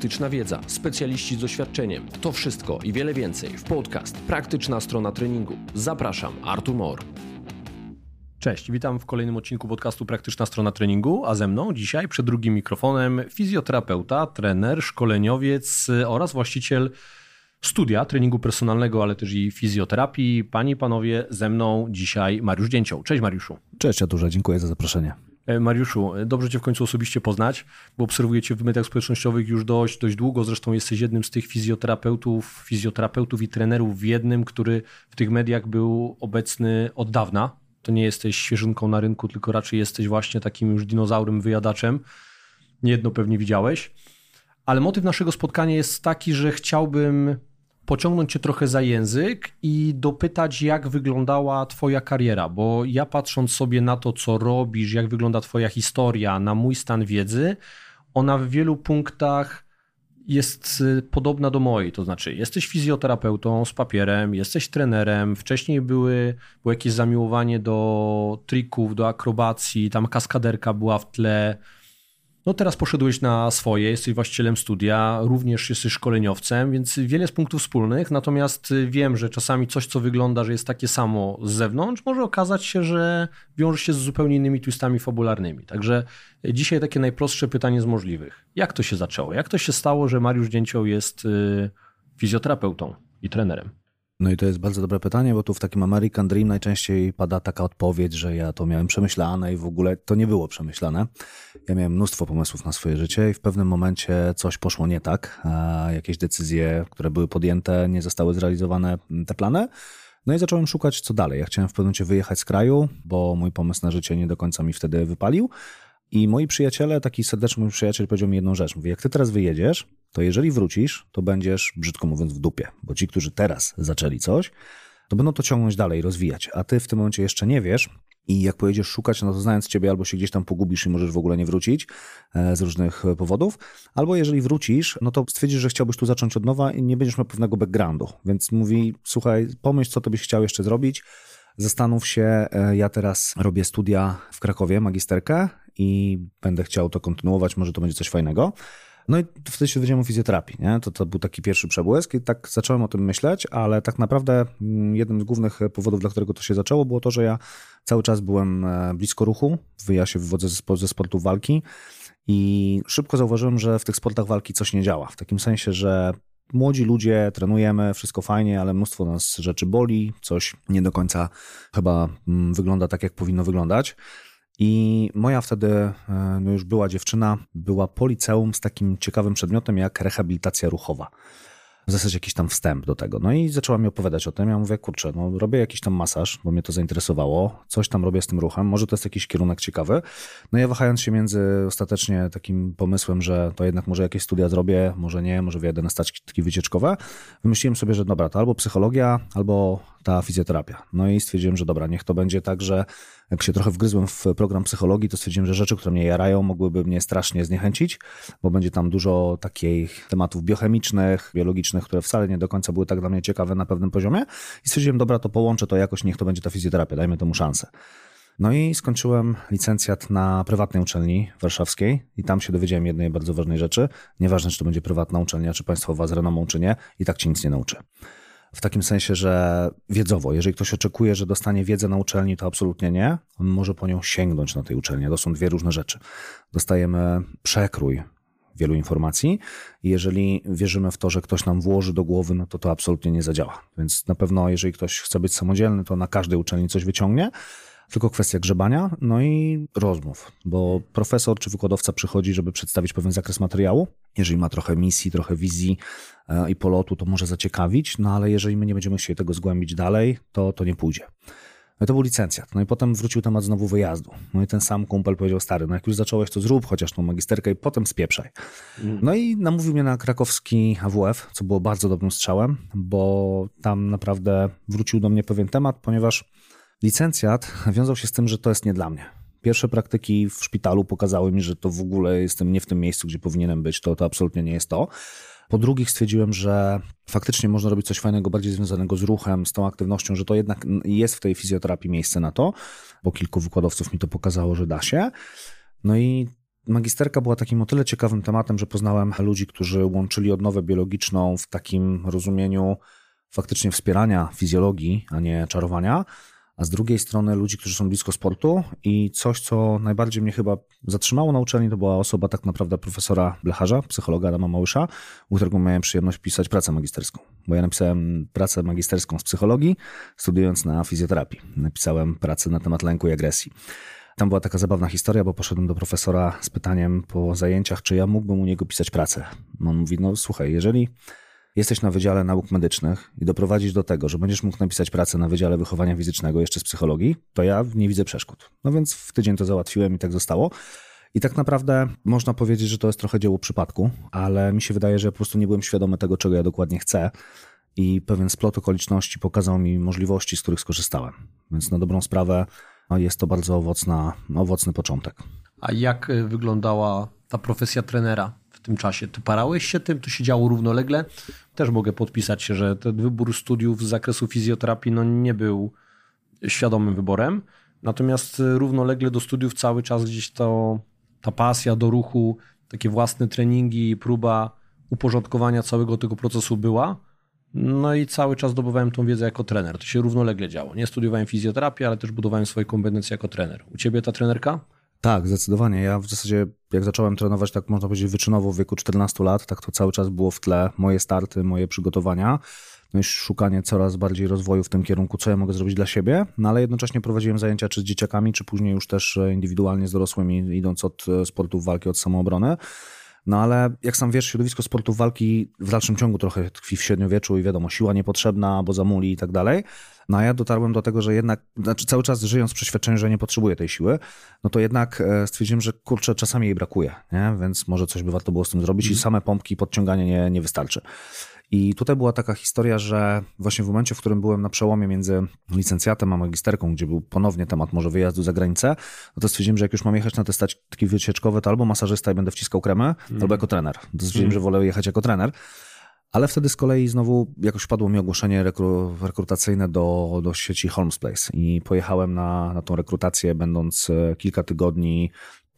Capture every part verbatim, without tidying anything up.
praktyczna wiedza, specjaliści z doświadczeniem. To wszystko i wiele więcej w podcast Praktyczna Strona Treningu. Zapraszam, Artur Mor. Cześć, witam w kolejnym odcinku podcastu Praktyczna Strona Treningu, a ze mną dzisiaj przed drugim mikrofonem fizjoterapeuta, trener, szkoleniowiec oraz właściciel studia treningu personalnego, ale też i fizjoterapii. Panie i panowie, ze mną dzisiaj Mariusz Dzięcioł. Cześć Mariuszu. Cześć Arturze, dziękuję za zaproszenie. Mariuszu, dobrze Cię w końcu osobiście poznać, bo obserwuję Cię w mediach społecznościowych już dość, dość długo. Zresztą jesteś jednym z tych fizjoterapeutów, fizjoterapeutów i trenerów w jednym, który w tych mediach był obecny od dawna. To nie jesteś świeżynką na rynku, tylko raczej jesteś właśnie takim już dinozaurem, wyjadaczem. Niejedno pewnie widziałeś. Ale motyw naszego spotkania jest taki, że chciałbym pociągnąć Cię trochę za język i dopytać, jak wyglądała Twoja kariera, bo ja patrząc sobie na to, co robisz, jak wygląda Twoja historia, na mój stan wiedzy, ona w wielu punktach jest podobna do mojej, to znaczy jesteś fizjoterapeutą z papierem, jesteś trenerem, wcześniej były, było jakieś zamiłowanie do trików, do akrobacji, tam kaskaderka była w tle. No teraz poszedłeś na swoje, jesteś właścicielem studia, również jesteś szkoleniowcem, więc wiele jest punktów wspólnych, natomiast wiem, że czasami coś, co wygląda, że jest takie samo z zewnątrz, może okazać się, że wiąże się z zupełnie innymi twistami fabularnymi. Także dzisiaj takie najprostsze pytanie z możliwych. Jak to się zaczęło? Jak to się stało, że Mariusz Dzięcioł jest fizjoterapeutą i trenerem? No i to jest bardzo dobre pytanie, bo tu w takim American Dream najczęściej pada taka odpowiedź, że ja to miałem przemyślane i w ogóle to nie było przemyślane. Ja miałem mnóstwo pomysłów na swoje życie i w pewnym momencie coś poszło nie tak, a jakieś decyzje, które były podjęte, nie zostały zrealizowane te plany. No i zacząłem szukać, co dalej. Ja chciałem w pewnym momencie wyjechać z kraju, bo mój pomysł na życie nie do końca mi wtedy wypalił. I moi przyjaciele, taki serdeczny mój przyjaciel powiedział mi jedną rzecz. Mówi, jak ty teraz wyjedziesz, to jeżeli wrócisz, to będziesz, brzydko mówiąc, w dupie. Bo ci, którzy teraz zaczęli coś, to będą to ciągnąć dalej, rozwijać. A ty w tym momencie jeszcze nie wiesz i jak pojedziesz szukać, no to znając ciebie albo się gdzieś tam pogubisz i możesz w ogóle nie wrócić z różnych powodów. Albo jeżeli wrócisz, no to stwierdzisz, że chciałbyś tu zacząć od nowa i nie będziesz miał pewnego backgroundu. Więc mówi, słuchaj, pomyśl, co to byś chciał jeszcze zrobić. Zastanów się, ja teraz robię studia w Krakowie, magisterkę i będę chciał to kontynuować, może to będzie coś fajnego. No i wtedy się dowiedziałem o fizjoterapii, nie? To, to był taki pierwszy przebłysk i tak zacząłem o tym myśleć, ale tak naprawdę jednym z głównych powodów, dla którego to się zaczęło, było to, że ja cały czas byłem blisko ruchu, ja się wywodzę ze, ze sportu walki i szybko zauważyłem, że w tych sportach walki coś nie działa, w takim sensie, że młodzi ludzie, trenujemy, wszystko fajnie, ale mnóstwo nas rzeczy boli, coś nie do końca chyba wygląda tak, jak powinno wyglądać. I moja wtedy no już była dziewczyna, była po liceum z takim ciekawym przedmiotem jak rehabilitacja ruchowa. W zasadzie jakiś tam wstęp do tego. No i zaczęła mi opowiadać o tym. Ja mówię, kurczę, no robię jakiś tam masaż, bo mnie to zainteresowało. Coś tam robię z tym ruchem. Może to jest jakiś kierunek ciekawy. No ja wahając się między ostatecznie takim pomysłem, że to jednak może jakieś studia zrobię, może nie, może wyjadę na staczki wycieczkowe. Wymyśliłem sobie, że dobra, to albo psychologia, albo ta fizjoterapia. No i stwierdziłem, że dobra, niech to będzie tak, że jak się trochę wgryzłem w program psychologii, to stwierdziłem, że rzeczy, które mnie jarają, mogłyby mnie strasznie zniechęcić, bo będzie tam dużo takich tematów biochemicznych, biologicznych, które wcale nie do końca były tak dla mnie ciekawe na pewnym poziomie. I stwierdziłem, dobra, to połączę to jakoś, niech to będzie ta fizjoterapia, dajmy temu szansę. No i skończyłem licencjat na prywatnej uczelni warszawskiej i tam się dowiedziałem jednej bardzo ważnej rzeczy. Nieważne, czy to będzie prywatna uczelnia, czy państwowa z renomą, czy nie, i tak ci nic nie nauczy. W takim sensie, że wiedzowo, jeżeli ktoś oczekuje, że dostanie wiedzę na uczelni, to absolutnie nie. On może po nią sięgnąć na tej uczelni. To są dwie różne rzeczy. Dostajemy przekrój wielu informacji i jeżeli wierzymy w to, że ktoś nam włoży do głowy, no to to absolutnie nie zadziała. Więc na pewno, jeżeli ktoś chce być samodzielny, to na każdej uczelni coś wyciągnie. Tylko kwestia grzebania, no i rozmów, bo profesor czy wykładowca przychodzi, żeby przedstawić pewien zakres materiału. Jeżeli ma trochę misji, trochę wizji i polotu, to może zaciekawić, no ale jeżeli my nie będziemy chcieli tego zgłębić dalej, to to nie pójdzie. No i to był licencjat. No i potem wrócił temat znowu wyjazdu. No i ten sam kumpel powiedział, stary, no jak już zacząłeś, to zrób chociaż tą magisterkę i potem spieprzaj. Mm. No i namówił mnie na krakowski A W F, co było bardzo dobrym strzałem, bo tam naprawdę wrócił do mnie pewien temat, ponieważ licencjat wiązał się z tym, że to jest nie dla mnie. Pierwsze praktyki w szpitalu pokazały mi, że to w ogóle jestem nie w tym miejscu, gdzie powinienem być, to, to absolutnie nie jest to. Po drugich stwierdziłem, że faktycznie można robić coś fajnego, bardziej związanego z ruchem, z tą aktywnością, że to jednak jest w tej fizjoterapii miejsce na to, bo kilku wykładowców mi to pokazało, że da się. No i magisterka była takim o tyle ciekawym tematem, że poznałem ludzi, którzy łączyli odnowę biologiczną w takim rozumieniu faktycznie wspierania fizjologii, a nie czarowania, a z drugiej strony ludzi, którzy są blisko sportu i coś, co najbardziej mnie chyba zatrzymało na uczelni, to była osoba tak naprawdę profesora Blecharza, psychologa Adama Małysza, u którego miałem przyjemność pisać pracę magisterską, bo ja napisałem pracę magisterską z psychologii, studiując na fizjoterapii. Napisałem pracę na temat lęku i agresji. Tam była taka zabawna historia, bo poszedłem do profesora z pytaniem po zajęciach, czy ja mógłbym u niego pisać pracę. On mówi, no słuchaj, jeżeli jesteś na Wydziale Nauk Medycznych i doprowadzisz do tego, że będziesz mógł napisać pracę na Wydziale Wychowania Fizycznego jeszcze z psychologii, to ja nie widzę przeszkód. No więc w tydzień to załatwiłem i tak zostało. I tak naprawdę można powiedzieć, że to jest trochę dzieło przypadku, ale mi się wydaje, że ja po prostu nie byłem świadomy tego, czego ja dokładnie chcę i pewien splot okoliczności pokazał mi możliwości, z których skorzystałem. Więc na dobrą sprawę no jest to bardzo owocna, owocny początek. A jak wyglądała ta profesja trenera w tym czasie? Ty parałeś się tym? To się działo równolegle? Też mogę podpisać się, że ten wybór studiów z zakresu fizjoterapii no nie był świadomym wyborem. Natomiast równolegle do studiów cały czas gdzieś to, ta pasja do ruchu, takie własne treningi, próba uporządkowania całego tego procesu była. No i cały czas zdobywałem tą wiedzę jako trener. To się równolegle działo. Nie studiowałem fizjoterapię, ale też budowałem swoje kompetencje jako trener. U ciebie ta trenerka? Tak, zdecydowanie. Ja w zasadzie jak zacząłem trenować, tak można powiedzieć wyczynowo w wieku czternastu lat, tak to cały czas było w tle moje starty, moje przygotowania. No i szukanie coraz bardziej rozwoju w tym kierunku, co ja mogę zrobić dla siebie, no ale jednocześnie prowadziłem zajęcia czy z dzieciakami, czy później już też indywidualnie z dorosłymi, idąc od sportów walki, od samoobrony. No ale jak sam wiesz, środowisko sportów walki w dalszym ciągu trochę tkwi w średniowieczu i wiadomo, siła niepotrzebna, bo zamuli i tak dalej. No a ja dotarłem do tego, że jednak, znaczy cały czas żyjąc w przeświadczeniu, że nie potrzebuję tej siły, no to jednak stwierdziłem, że kurczę, czasami jej brakuje, nie? Więc może coś by warto było z tym zrobić mm. i same pompki, podciąganie nie, nie wystarczy. I tutaj była taka historia, że właśnie w momencie, w którym byłem na przełomie między licencjatem a magisterką, gdzie był ponownie temat może wyjazdu za granicę, no to stwierdziłem, że jak już mam jechać na te stacki wycieczkowe, to albo masażysta i będę wciskał kremy, mm. albo jako trener. To stwierdziłem, mm. że wolę jechać jako trener. Ale wtedy z kolei znowu jakoś padło mi ogłoszenie rekru, rekrutacyjne do, do sieci Holmes Place i pojechałem na, na tą rekrutację, będąc kilka tygodni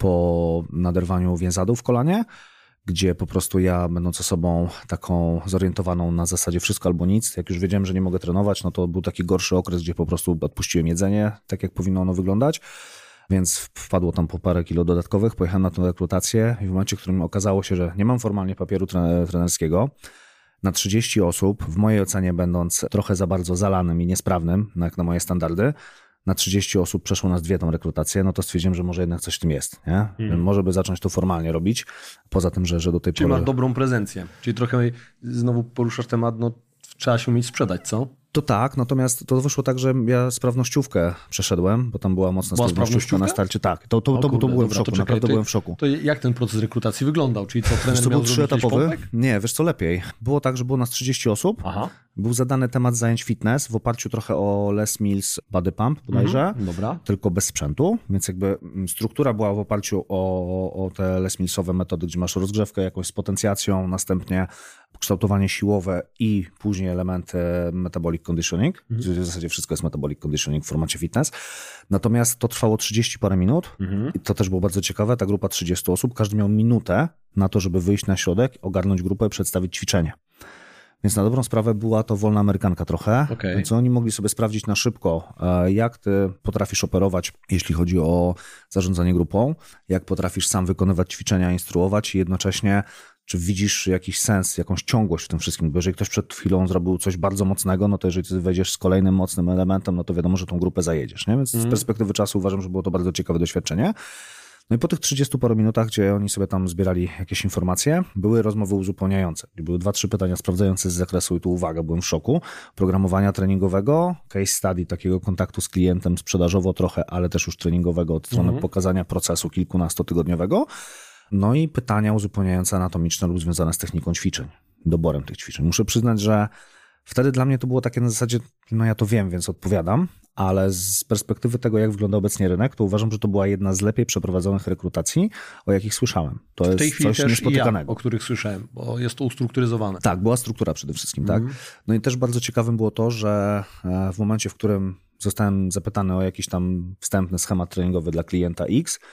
po naderwaniu więzadu w kolanie, gdzie po prostu ja, będąc osobą taką zorientowaną na zasadzie wszystko albo nic, jak już wiedziałem, że nie mogę trenować, no to był taki gorszy okres, gdzie po prostu odpuściłem jedzenie, tak jak powinno ono wyglądać, więc wpadło tam po parę kilo dodatkowych, pojechałem na tę rekrutację i w momencie, w którym okazało się, że nie mam formalnie papieru trenerskiego, na trzydzieści osób, w mojej ocenie będąc trochę za bardzo zalanym i niesprawnym, jak na moje standardy, na trzydzieści osób przeszło nas dwie tą rekrutację, no to stwierdziłem, że może jednak coś w tym jest, nie? Hmm. Może by zacząć to formalnie robić, poza tym, że, że do tej Czyli pory... masz dobrą prezencję, czyli trochę znowu poruszasz temat, no trzeba się umieć sprzedać, co? To tak, natomiast to wyszło tak, że ja sprawnościówkę przeszedłem, bo tam była mocna była sprawnościówka na starcie. Tak, to, to, to, kurde, to byłem dobra, w szoku, czekaj, naprawdę to, byłem w szoku. To jak ten proces rekrutacji wyglądał? Czyli co, trener wiesz, co miał był trzyetapowy? Nie, wiesz co, lepiej. Było tak, że było nas trzydzieści osób. Aha. Był zadany temat zajęć fitness w oparciu trochę o Les Mills Body Pump bodajże, mhm, dobra. Tylko bez sprzętu, więc jakby struktura była w oparciu o, o te Les Millsowe metody, gdzie masz rozgrzewkę jakąś z potencjacją, następnie kształtowanie siłowe i później elementy metabolic conditioning, mhm. w zasadzie wszystko jest metabolic conditioning w formacie fitness. Natomiast to trwało trzydzieści parę minut mhm. i to też było bardzo ciekawe, ta grupa trzydzieści osób, każdy miał minutę na to, żeby wyjść na środek, ogarnąć grupę i przedstawić ćwiczenie. Więc na dobrą sprawę była to wolna amerykanka trochę, okay. Więc oni mogli sobie sprawdzić na szybko, jak ty potrafisz operować, jeśli chodzi o zarządzanie grupą, jak potrafisz sam wykonywać ćwiczenia, instruować i jednocześnie czy widzisz jakiś sens, jakąś ciągłość w tym wszystkim, bo jeżeli ktoś przed chwilą zrobił coś bardzo mocnego, no to jeżeli ty wejdziesz z kolejnym mocnym elementem, no to wiadomo, że tą grupę zajedziesz, nie? Więc mm. z perspektywy czasu uważam, że było to bardzo ciekawe doświadczenie. No i po tych trzydziestu paru minutach, gdzie oni sobie tam zbierali jakieś informacje, były rozmowy uzupełniające. Były dwa, trzy pytania sprawdzające z zakresu i tu uwaga, byłem w szoku, programowania treningowego, case study, takiego kontaktu z klientem sprzedażowo trochę, ale też już treningowego od strony mm. pokazania procesu kilkunastotygodniowego. No i pytania uzupełniające anatomiczne lub związane z techniką ćwiczeń, doborem tych ćwiczeń. Muszę przyznać, że wtedy dla mnie to było takie na zasadzie, no ja to wiem, więc odpowiadam, ale z perspektywy tego, jak wygląda obecnie rynek, to uważam, że to była jedna z lepiej przeprowadzonych rekrutacji, o jakich słyszałem. To w tej jest chwili coś też niespotykanego. Ja, o których słyszałem, bo jest to ustrukturyzowane. Tak, była struktura przede wszystkim, mm. tak. No i też bardzo ciekawym było to, że w momencie, w którym zostałem zapytany o jakiś tam wstępny schemat treningowy dla klienta X,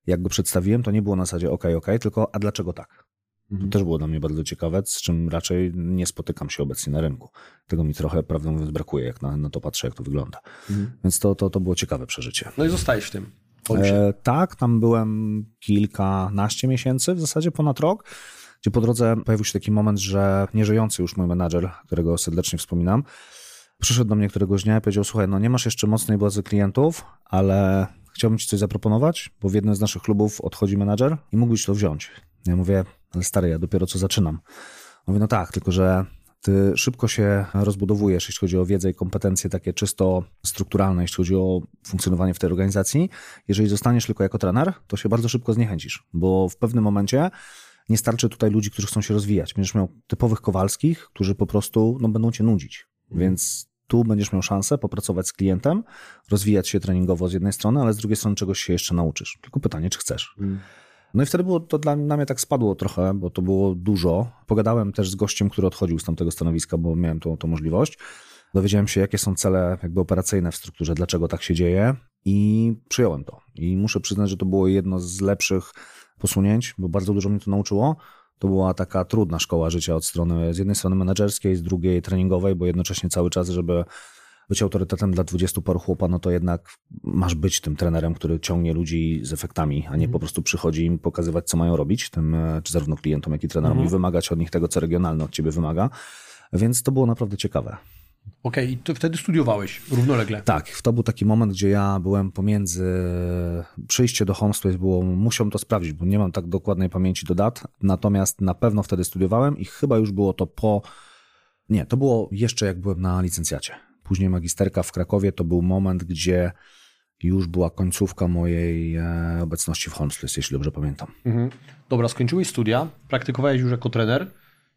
jak go przedstawiłem, to nie było na zasadzie okej, okej, tylko a dlaczego tak? Mhm. To też było dla mnie bardzo ciekawe, z czym raczej nie spotykam się obecnie na rynku. Tego mi trochę, prawdę mówiąc, brakuje, jak na, na to patrzę, jak to wygląda. Mhm. Więc to, to, to było ciekawe przeżycie. No i zostajesz w tym. E, tak, tam byłem kilkanaście miesięcy, w zasadzie ponad rok, gdzie po drodze pojawił się taki moment, że nieżyjący już mój menadżer, którego serdecznie wspominam, przyszedł do mnie któregoś dnia i powiedział, słuchaj, no nie masz jeszcze mocnej bazy klientów, ale chciałbym ci coś zaproponować, bo w jednym z naszych klubów odchodzi menadżer i mógłbyś to wziąć. Ja mówię, ale stary, ja dopiero co zaczynam. Mówię, no tak, tylko że ty szybko się rozbudowujesz, jeśli chodzi o wiedzę i kompetencje takie czysto strukturalne, jeśli chodzi o funkcjonowanie w tej organizacji. Jeżeli zostaniesz tylko jako trener, to się bardzo szybko zniechęcisz, bo w pewnym momencie nie starczy tutaj ludzi, którzy chcą się rozwijać. Będziesz miał typowych Kowalskich, którzy po prostu no, będą cię nudzić. Mhm. Więc tu będziesz miał szansę popracować z klientem, rozwijać się treningowo z jednej strony, ale z drugiej strony czegoś się jeszcze nauczysz. Tylko pytanie, czy chcesz. Mhm. No i wtedy było to dla na mnie tak spadło trochę, bo to było dużo. Pogadałem też z gościem, który odchodził z tamtego stanowiska, bo miałem tą, tą możliwość. Dowiedziałem się, jakie są cele jakby operacyjne w strukturze, dlaczego tak się dzieje i przyjąłem to. I muszę przyznać, że to było jedno z lepszych posunięć, bo bardzo dużo mnie to nauczyło. To była taka trudna szkoła życia od strony, z jednej strony menedżerskiej, z drugiej treningowej, bo jednocześnie cały czas, żeby być autorytetem dla dwudziestu paru chłopa, no to jednak masz być tym trenerem, który ciągnie ludzi z efektami, a nie mm. po prostu przychodzi im pokazywać, co mają robić, tym, czy zarówno klientom, jak i trenerom, mm. i wymagać od nich tego, co regionalne od ciebie wymaga. Więc to było naprawdę ciekawe. Okej, okay, i ty wtedy studiowałeś równolegle. Tak, to był taki moment, gdzie ja byłem pomiędzy, przyjście do Homespace było, musiałem to sprawdzić, bo nie mam tak dokładnej pamięci do dat, natomiast na pewno wtedy studiowałem i chyba już było to po, nie, to było jeszcze jak byłem na licencjacie. Później magisterka w Krakowie to był moment, gdzie już była końcówka mojej obecności w Homespace, jeśli dobrze pamiętam. Mhm. Dobra, skończyłeś studia, praktykowałeś już jako trener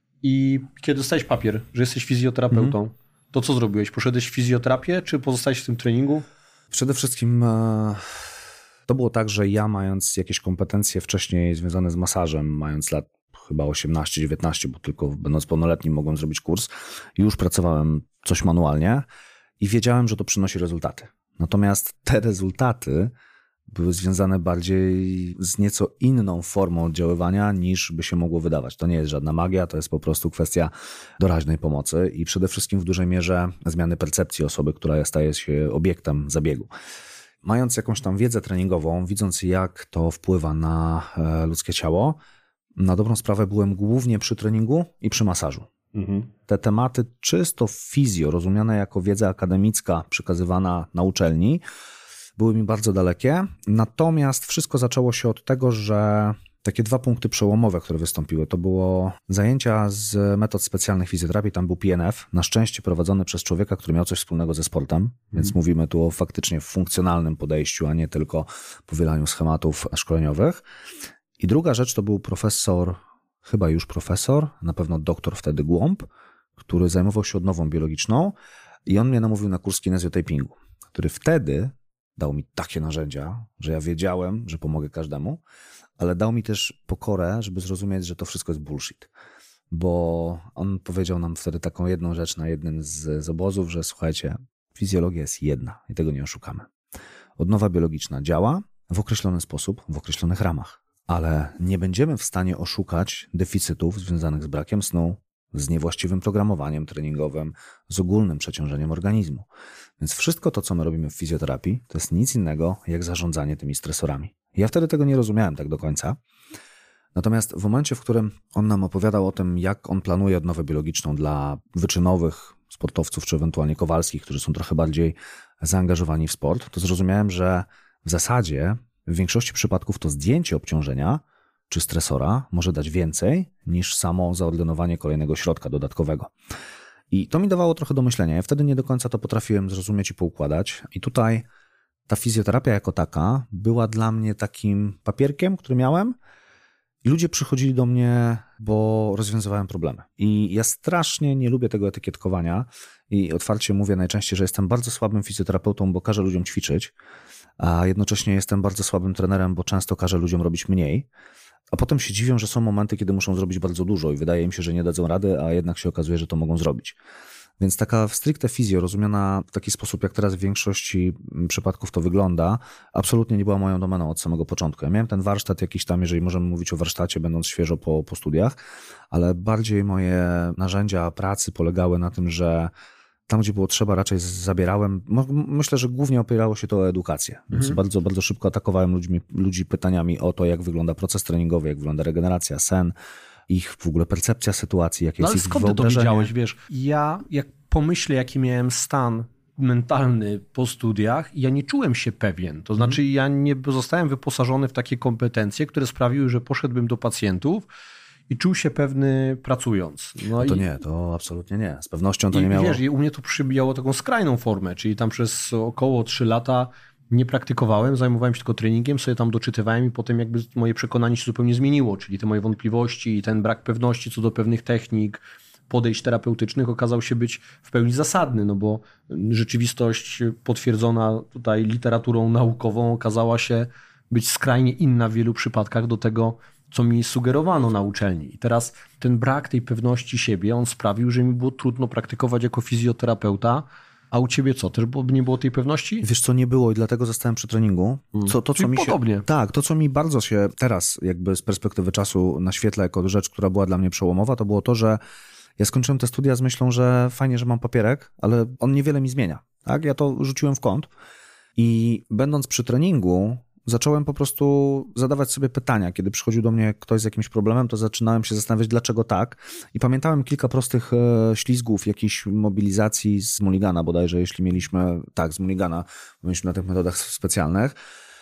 i kiedy dostałeś papier, że jesteś fizjoterapeutą, mhm. to co zrobiłeś? Poszedłeś w fizjoterapię, czy pozostałeś w tym treningu? Przede wszystkim to było tak, że ja mając jakieś kompetencje wcześniej związane z masażem, mając lat chyba osiemnaście dziewiętnaście, bo tylko będąc pełnoletnim mogłem zrobić kurs, już pracowałem coś manualnie i wiedziałem, że to przynosi rezultaty. Natomiast te rezultaty były związane bardziej z nieco inną formą oddziaływania niż by się mogło wydawać. To nie jest żadna magia, to jest po prostu kwestia doraźnej pomocy i przede wszystkim w dużej mierze zmiany percepcji osoby, która staje się obiektem zabiegu. Mając jakąś tam wiedzę treningową, widząc jak to wpływa na ludzkie ciało, na dobrą sprawę byłem głównie przy treningu i przy masażu. Mhm. Te tematy czysto fizjo, rozumiane jako wiedza akademicka przekazywana na uczelni, były mi bardzo dalekie. Natomiast wszystko zaczęło się od tego, że takie dwa punkty przełomowe, które wystąpiły, to było zajęcia z metod specjalnych fizjoterapii, tam był P N F, na szczęście prowadzony przez człowieka, który miał coś wspólnego ze sportem, mm. więc mówimy tu o faktycznie funkcjonalnym podejściu, a nie tylko powielaniu schematów szkoleniowych. I druga rzecz to był profesor, chyba już profesor, na pewno doktor wtedy Głąb, który zajmował się odnową biologiczną i on mnie namówił na kurs kinezjotapingu, który wtedy dał mi takie narzędzia, że ja wiedziałem, że pomogę każdemu, ale dał mi też pokorę, żeby zrozumieć, że to wszystko jest bullshit. Bo on powiedział nam wtedy taką jedną rzecz na jednym z, z obozów, że słuchajcie, fizjologia jest jedna i tego nie oszukamy. Odnowa biologiczna działa w określony sposób, w określonych ramach, ale nie będziemy w stanie oszukać deficytów związanych z brakiem snu, z niewłaściwym programowaniem treningowym, z ogólnym przeciążeniem organizmu. Więc wszystko to, co my robimy w fizjoterapii, to jest nic innego jak zarządzanie tymi stresorami. Ja wtedy tego nie rozumiałem tak do końca. Natomiast w momencie, w którym on nam opowiadał o tym, jak on planuje odnowę biologiczną dla wyczynowych sportowców, czy ewentualnie Kowalskich, którzy są trochę bardziej zaangażowani w sport, to zrozumiałem, że w zasadzie w większości przypadków to zdjęcie obciążenia czy stresora może dać więcej niż samo zaordynowanie kolejnego środka dodatkowego. I to mi dawało trochę do myślenia. Ja wtedy nie do końca to potrafiłem zrozumieć i poukładać. I tutaj ta fizjoterapia jako taka była dla mnie takim papierkiem, który miałem i ludzie przychodzili do mnie, bo rozwiązywałem problemy. I ja strasznie nie lubię tego etykietkowania i otwarcie mówię najczęściej, że jestem bardzo słabym fizjoterapeutą, bo każę ludziom ćwiczyć, a jednocześnie jestem bardzo słabym trenerem, bo często każę ludziom robić mniej. A potem się dziwią, że są momenty, kiedy muszą zrobić bardzo dużo i wydaje im się, że nie dadzą rady, a jednak się okazuje, że to mogą zrobić. Więc taka stricte fizjo, rozumiana w taki sposób, jak teraz w większości przypadków to wygląda, absolutnie nie była moją domeną od samego początku. Ja miałem ten warsztat jakiś tam, jeżeli możemy mówić o warsztacie, będąc świeżo po, po studiach, ale bardziej moje narzędzia pracy polegały na tym, że tam, gdzie było trzeba, raczej zabierałem. Myślę, że głównie opierało się to o edukację. Więc mhm. bardzo, bardzo szybko atakowałem ludźmi, ludzi pytaniami o to, jak wygląda proces treningowy, jak wygląda regeneracja, sen, ich w ogóle percepcja sytuacji, jakie no, jest ale ich skąd ty to wyobrażenie. widziałeś, wiesz? Ja, jak pomyślę, jaki miałem stan mentalny po studiach, ja nie czułem się pewien. To znaczy, mhm. ja nie zostałem wyposażony w takie kompetencje, które sprawiły, że poszedłbym do pacjentów i czuł się pewny pracując. No, no to i... nie, to absolutnie nie. Z pewnością to I, nie miało... Wiesz, u mnie to przybijało taką skrajną formę, czyli tam przez około trzy lata nie praktykowałem, zajmowałem się tylko treningiem, sobie tam doczytywałem i potem jakby moje przekonanie się zupełnie zmieniło, czyli te moje wątpliwości i ten brak pewności co do pewnych technik, podejść terapeutycznych okazał się być w pełni zasadny, no bo rzeczywistość potwierdzona tutaj literaturą naukową okazała się być skrajnie inna w wielu przypadkach do tego, co mi sugerowano na uczelni. I teraz ten brak tej pewności siebie, on sprawił, że mi było trudno praktykować jako fizjoterapeuta. A u ciebie co? Też nie było tej pewności? Wiesz co, nie było i dlatego zostałem przy treningu. Co, to, co mi podobnie. Się, tak, to co mi bardzo się teraz jakby z perspektywy czasu naświetla jako rzecz, która była dla mnie przełomowa, to było to, że ja skończyłem te studia z myślą, że fajnie, że mam papierek, ale on niewiele mi zmienia. Tak? Ja to rzuciłem w kąt i będąc przy treningu zacząłem po prostu zadawać sobie pytania. Kiedy przychodził do mnie ktoś z jakimś problemem, to zaczynałem się zastanawiać, dlaczego tak. I pamiętałem kilka prostych e, ślizgów, jakiejś mobilizacji z Mulligana bodajże, jeśli mieliśmy, tak, z Mulligana, mieliśmy na tych metodach specjalnych.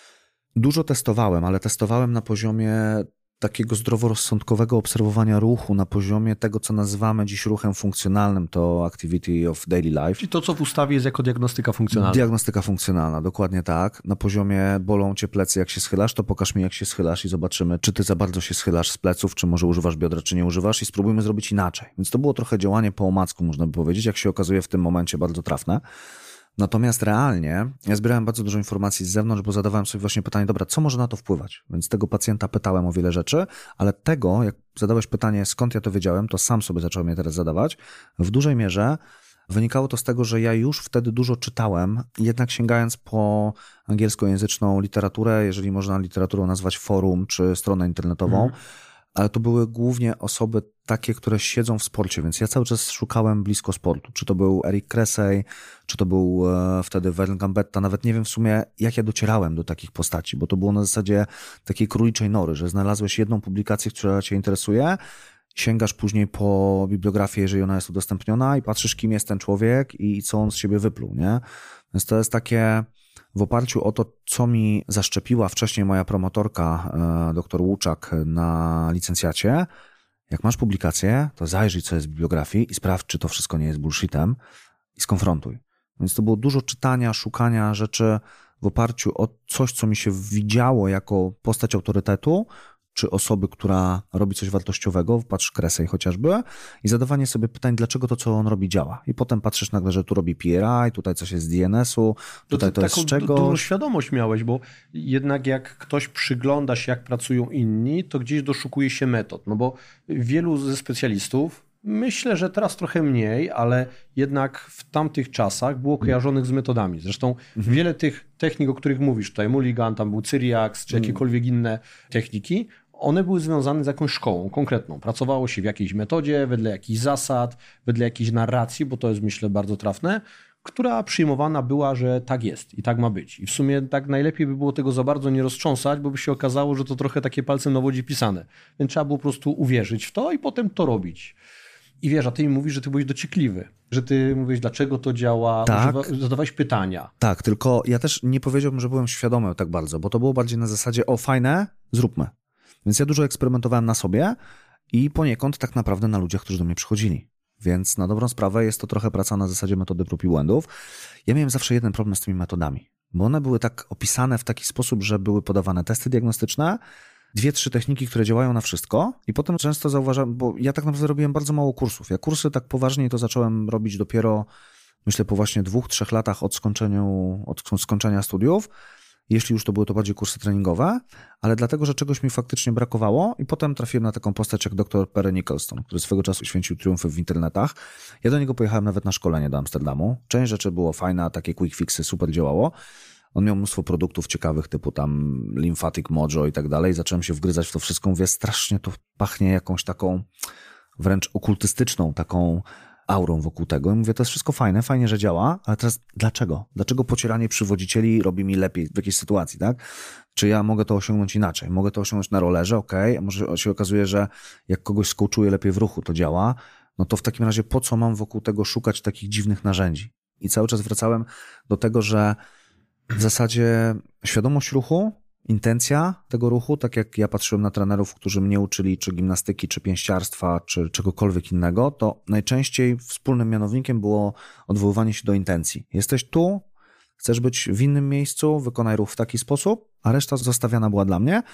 Dużo testowałem, ale testowałem na poziomie takiego zdroworozsądkowego obserwowania ruchu, na poziomie tego, co nazywamy dziś ruchem funkcjonalnym, to activity of daily life. Czyli to, co w ustawie jest jako diagnostyka funkcjonalna. Diagnostyka funkcjonalna, dokładnie tak. Na poziomie bolą cię plecy, jak się schylasz, to pokaż mi, jak się schylasz i zobaczymy, czy ty za bardzo się schylasz z pleców, czy może używasz biodra, czy nie używasz i spróbujmy zrobić inaczej. Więc to było trochę działanie po omacku, można by powiedzieć, jak się okazuje w tym momencie bardzo trafne. Natomiast realnie ja zbierałem bardzo dużo informacji z zewnątrz, bo zadawałem sobie właśnie pytanie, dobra, co może na to wpływać? Więc tego pacjenta pytałem o wiele rzeczy, ale tego, jak zadałeś pytanie, skąd ja to wiedziałem, to sam sobie zacząłem je teraz zadawać. W dużej mierze wynikało to z tego, że ja już wtedy dużo czytałem, jednak sięgając po angielskojęzyczną literaturę, jeżeli można literaturą nazwać forum czy stronę internetową, mm. ale to były głównie osoby takie, które siedzą w sporcie, więc ja cały czas szukałem blisko sportu. Czy to był Eric Cressey, czy to był e, wtedy Vern Gambetta, nawet nie wiem w sumie, jak ja docierałem do takich postaci, bo to było na zasadzie takiej króliczej nory, że znalazłeś jedną publikację, która cię interesuje, sięgasz później po bibliografię, jeżeli ona jest udostępniona i patrzysz, kim jest ten człowiek i co on z siebie wypluł, nie? Więc to jest takie... W oparciu o to, co mi zaszczepiła wcześniej moja promotorka, dr Łuczak, na licencjacie, jak masz publikację, to zajrzyj, co jest w bibliografii i sprawdź, czy to wszystko nie jest bullshitem i skonfrontuj. Więc to było dużo czytania, szukania rzeczy w oparciu o coś, co mi się widziało jako postać autorytetu, czy osoby, która robi coś wartościowego, patrz Cressey chociażby, i zadawanie sobie pytań, dlaczego to, co on robi, działa. I potem patrzysz nagle, że tu robi P R I, tutaj coś jest z D N S-u, tutaj to, to jest z czegoś. Dużą świadomość miałeś, bo jednak jak ktoś przygląda się, jak pracują inni, to gdzieś doszukuje się metod. No bo wielu ze specjalistów, myślę, że teraz trochę mniej, ale jednak w tamtych czasach było kojarzonych z metodami. Zresztą mhm. wiele tych technik, o których mówisz, tutaj Mulligan, tam był Cyriax, czy jakiekolwiek inne techniki, one były związane z jakąś szkołą konkretną. Pracowało się w jakiejś metodzie, wedle jakichś zasad, wedle jakiejś narracji, bo to jest, myślę, bardzo trafne, która przyjmowana była, że tak jest i tak ma być. I w sumie tak najlepiej by było tego za bardzo nie roztrząsać, bo by się okazało, że to trochę takie palcem na wodzie pisane. Więc trzeba było po prostu uwierzyć w to i potem to robić. I wiesz, a ty mi mówisz, że ty byłeś dociekliwy, że ty mówisz, dlaczego to działa, tak. używa, zadawałeś pytania. Tak, tylko ja też nie powiedziałbym, że byłem świadomy tak bardzo, bo to było bardziej na zasadzie, o fajne, zróbmy. Więc ja dużo eksperymentowałem na sobie i poniekąd tak naprawdę na ludziach, którzy do mnie przychodzili. Więc na dobrą sprawę jest to trochę praca na zasadzie metody prób i błędów. Ja miałem zawsze jeden problem z tymi metodami, bo one były tak opisane w taki sposób, że były podawane testy diagnostyczne, dwie, trzy techniki, które działają na wszystko i potem często zauważam, bo ja tak naprawdę robiłem bardzo mało kursów. Ja kursy tak poważnie to zacząłem robić dopiero, myślę, po właśnie dwóch, trzech latach od, skończeniu, od skończenia studiów jeśli już to były to bardziej kursy treningowe, ale dlatego, że czegoś mi faktycznie brakowało i potem trafiłem na taką postać jak dr Perry Nicholson, który swego czasu święcił triumfy w internetach. Ja do niego pojechałem nawet na szkolenie do Amsterdamu. Część rzeczy było fajna, takie quick fixy, super działało. On miał mnóstwo produktów ciekawych, typu tam Lymphatic Mojo i tak dalej. Zacząłem się wgryzać w to wszystko. Mówię, strasznie to pachnie jakąś taką wręcz okultystyczną, taką aurą wokół tego. I mówię, to jest wszystko fajne, fajnie, że działa, ale teraz dlaczego? Dlaczego pocieranie przywodzicieli robi mi lepiej w jakiejś sytuacji, tak? Czy ja mogę to osiągnąć inaczej? Mogę to osiągnąć na rollerze, okej, okay. A może się okazuje, że jak kogoś skołczuję lepiej w ruchu, to działa, no to w takim razie po co mam wokół tego szukać takich dziwnych narzędzi? I cały czas wracałem do tego, że w zasadzie świadomość ruchu, intencja tego ruchu, tak jak ja patrzyłem na trenerów, którzy mnie uczyli czy gimnastyki, czy pięściarstwa, czy czegokolwiek innego, to najczęściej wspólnym mianownikiem było odwoływanie się do intencji. Jesteś tu, chcesz być w innym miejscu, wykonaj ruch w taki sposób, a reszta zostawiana była dla mnie.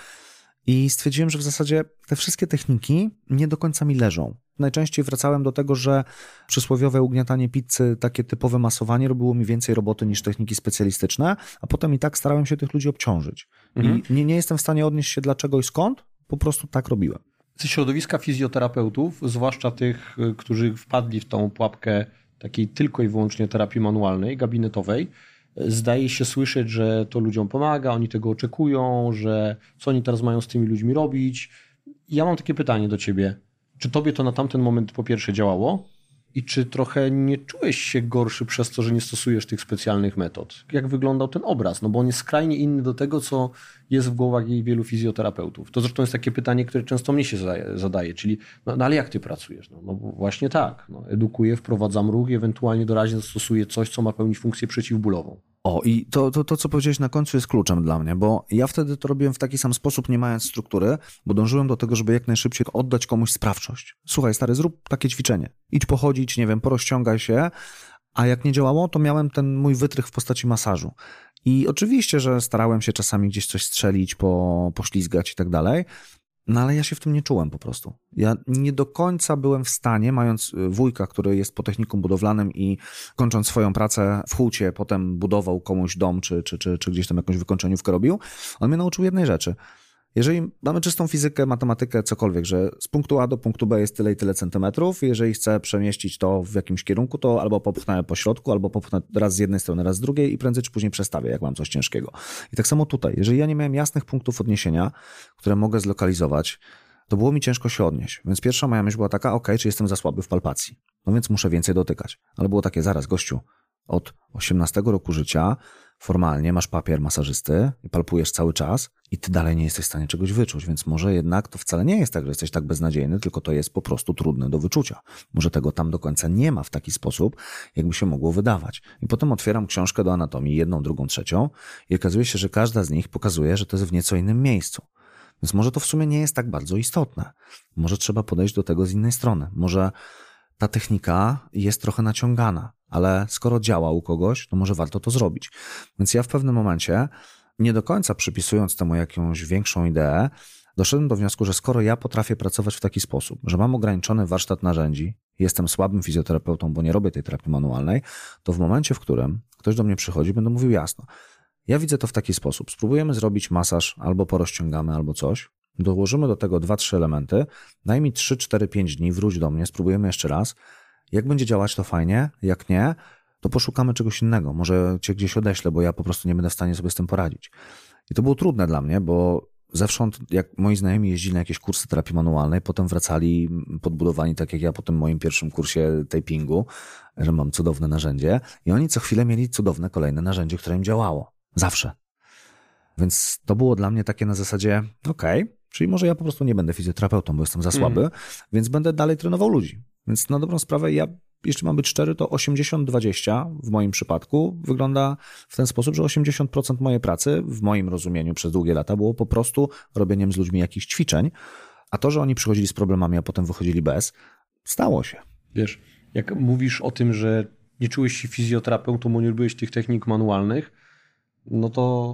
I stwierdziłem, że w zasadzie te wszystkie techniki nie do końca mi leżą. Najczęściej wracałem do tego, że przysłowiowe ugniatanie pizzy, takie typowe masowanie robiło mi więcej roboty niż techniki specjalistyczne, a potem i tak starałem się tych ludzi obciążyć. Mhm. I nie, nie jestem w stanie odnieść się dlaczego i skąd, po prostu tak robiłem. Ze środowiska fizjoterapeutów, zwłaszcza tych, którzy wpadli w tą pułapkę takiej tylko i wyłącznie terapii manualnej, gabinetowej, zdaje się słyszeć, że to ludziom pomaga, oni tego oczekują, że co oni teraz mają z tymi ludźmi robić. Ja mam takie pytanie do ciebie. Czy tobie to na tamten moment po pierwsze działało? I czy trochę nie czułeś się gorszy przez to, że nie stosujesz tych specjalnych metod? Jak wyglądał ten obraz? No bo on jest skrajnie inny do tego, co jest w głowach jej wielu fizjoterapeutów. To zresztą jest takie pytanie, które często mnie się zadaje, czyli no, no ale jak ty pracujesz? No, no właśnie tak. No, edukuję, wprowadzam ruch i ewentualnie doraźnie stosuję coś, co ma pełnić funkcję przeciwbólową. O, i to, to, to, co powiedziałeś na końcu jest kluczem dla mnie, bo ja wtedy to robiłem w taki sam sposób, nie mając struktury, bo dążyłem do tego, żeby jak najszybciej oddać komuś sprawczość. Słuchaj, stary, zrób takie ćwiczenie. Idź pochodzić, nie wiem, porozciągaj się, a jak nie działało, to miałem ten mój wytrych w postaci masażu. I oczywiście, że starałem się czasami gdzieś coś strzelić, po, poślizgać i tak dalej, no ale ja się w tym nie czułem po prostu. Ja nie do końca byłem w stanie, mając wujka, który jest po technikum budowlanym i kończąc swoją pracę w hucie, potem budował komuś dom, czy, czy, czy, czy gdzieś tam jakąś wykończeniówkę robił, on mnie nauczył jednej rzeczy. Jeżeli mamy czystą fizykę, matematykę, cokolwiek, że z punktu A do punktu B jest tyle i tyle centymetrów, jeżeli chcę przemieścić to w jakimś kierunku, to albo popchnę po środku, albo popchnę raz z jednej strony, raz z drugiej i prędzej czy później przestawię, jak mam coś ciężkiego. I tak samo tutaj. Jeżeli ja nie miałem jasnych punktów odniesienia, które mogę zlokalizować, to było mi ciężko się odnieść. Więc pierwsza moja myśl była taka, ok, czy jestem za słaby w palpacji? No więc muszę więcej dotykać. Ale było takie, zaraz, gościu, od osiemnastego roku życia formalnie masz papier masażysty i palpujesz cały czas i ty dalej nie jesteś w stanie czegoś wyczuć, więc może jednak to wcale nie jest tak, że jesteś tak beznadziejny, tylko to jest po prostu trudne do wyczucia. Może tego tam do końca nie ma w taki sposób, jakby się mogło wydawać. I potem otwieram książkę do anatomii, jedną, drugą, trzecią i okazuje się, że każda z nich pokazuje, że to jest w nieco innym miejscu. Więc może to w sumie nie jest tak bardzo istotne. Może trzeba podejść do tego z innej strony. Może ta technika jest trochę naciągana, ale skoro działa u kogoś, to może warto to zrobić. Więc ja w pewnym momencie, nie do końca przypisując temu jakąś większą ideę, doszedłem do wniosku, że skoro ja potrafię pracować w taki sposób, że mam ograniczony warsztat narzędzi, jestem słabym fizjoterapeutą, bo nie robię tej terapii manualnej, to w momencie, w którym ktoś do mnie przychodzi, będę mówił jasno. Ja widzę to w taki sposób. Spróbujemy zrobić masaż, albo porozciągamy, albo coś. Dołożymy do tego dwa, trzy elementy, daj mi trzy, cztery, pięć dni, wróć do mnie, spróbujemy jeszcze raz. Jak będzie działać, to fajnie, jak nie, to poszukamy czegoś innego. Może cię gdzieś odeślę, bo ja po prostu nie będę w stanie sobie z tym poradzić. I to było trudne dla mnie, bo zewsząd, jak moi znajomi jeździli na jakieś kursy terapii manualnej, potem wracali podbudowani, tak jak ja po tym moim pierwszym kursie tapingu, że mam cudowne narzędzie i oni co chwilę mieli cudowne kolejne narzędzie, które im działało. Zawsze. Więc to było dla mnie takie na zasadzie, okej, okay, czyli może ja po prostu nie będę fizjoterapeutą, bo jestem za słaby, mm. więc będę dalej trenował ludzi. Więc na dobrą sprawę ja, jeśli mam być szczery, to osiemdziesiąt dwadzieścia w moim przypadku wygląda w ten sposób, że osiemdziesiąt procent mojej pracy w moim rozumieniu przez długie lata było po prostu robieniem z ludźmi jakichś ćwiczeń, a to, że oni przychodzili z problemami, a potem wychodzili bez, stało się. Wiesz, jak mówisz o tym, że nie czułeś się fizjoterapeutą, bo nie lubiłeś tych technik manualnych, no to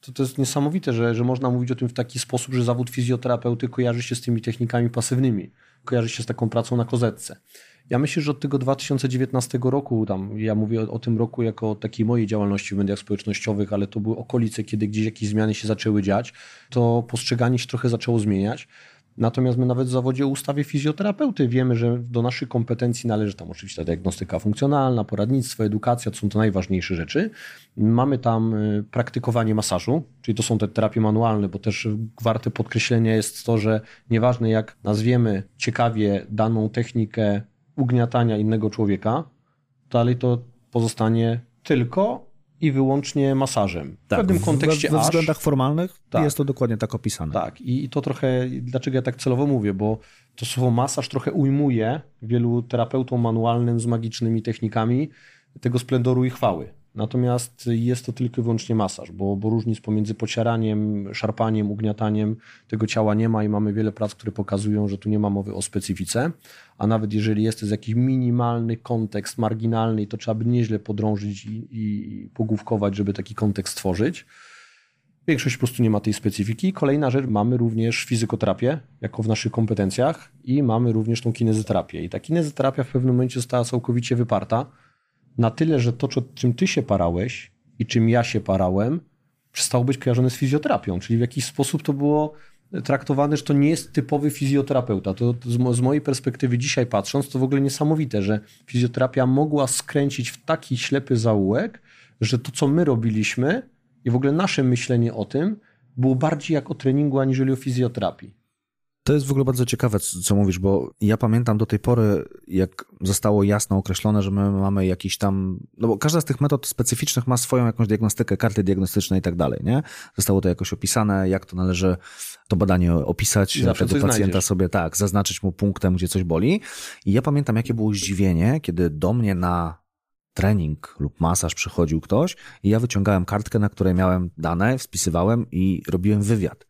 To, to jest niesamowite, że, że można mówić o tym w taki sposób, że zawód fizjoterapeuty kojarzy się z tymi technikami pasywnymi, kojarzy się z taką pracą na kozetce. Ja myślę, że od tego dwa tysiące dziewiętnastego roku, tam ja mówię o, o tym roku jako o takiej mojej działalności w mediach społecznościowych, ale to były okolice, kiedy gdzieś jakieś zmiany się zaczęły dziać, to postrzeganie się trochę zaczęło zmieniać. Natomiast my nawet w zawodzie o ustawie fizjoterapeuty wiemy, że do naszych kompetencji należy tam oczywiście ta diagnostyka funkcjonalna, poradnictwo, edukacja, to są to najważniejsze rzeczy. Mamy tam praktykowanie masażu, czyli to są te terapie manualne, bo też warte podkreślenia jest to, że nieważne jak nazwiemy ciekawie daną technikę ugniatania innego człowieka, dalej to pozostanie tylko i wyłącznie masażem. W tak, pewnym kontekście we, we aż. względach formalnych tak. jest to dokładnie tak opisane. Tak i to trochę, dlaczego ja tak celowo mówię, bo to słowo masaż trochę ujmuje wielu terapeutom manualnym z magicznymi technikami tego splendoru i chwały. Natomiast jest to tylko i wyłącznie masaż, bo, bo różnic pomiędzy pocieraniem, szarpaniem, ugniataniem tego ciała nie ma i mamy wiele prac, które pokazują, że tu nie ma mowy o specyfice, a nawet jeżeli jest to jakiś minimalny kontekst, marginalny, to trzeba by nieźle podrążyć i, i pogłówkować, żeby taki kontekst tworzyć. Większość po prostu nie ma tej specyfiki. Kolejna rzecz, mamy również fizykoterapię jako w naszych kompetencjach i mamy również tą kinezyterapię. I ta kinezyterapia w pewnym momencie została całkowicie wyparta. Na tyle, że to, czym ty się parałeś i czym ja się parałem, przestało być kojarzone z fizjoterapią. Czyli w jakiś sposób to było traktowane, że to nie jest typowy fizjoterapeuta. To, to z mojej perspektywy dzisiaj patrząc, to w ogóle niesamowite, że fizjoterapia mogła skręcić w taki ślepy zaułek, że to, co my robiliśmy i w ogóle nasze myślenie o tym było bardziej jak o treningu, aniżeli o fizjoterapii. To jest w ogóle bardzo ciekawe, co mówisz, bo ja pamiętam do tej pory, jak zostało jasno określone, że my mamy jakiś tam, no bo każda z tych metod specyficznych ma swoją jakąś diagnostykę, karty diagnostyczne i tak dalej, nie? Zostało to jakoś opisane, jak to należy to badanie opisać, tego pacjenta znajdziesz. Sobie, tak, zaznaczyć mu punktem, gdzie coś boli. I ja pamiętam, jakie było zdziwienie, kiedy do mnie na trening lub masaż przychodził ktoś i ja wyciągałem kartkę, na której miałem dane, spisywałem i robiłem wywiad.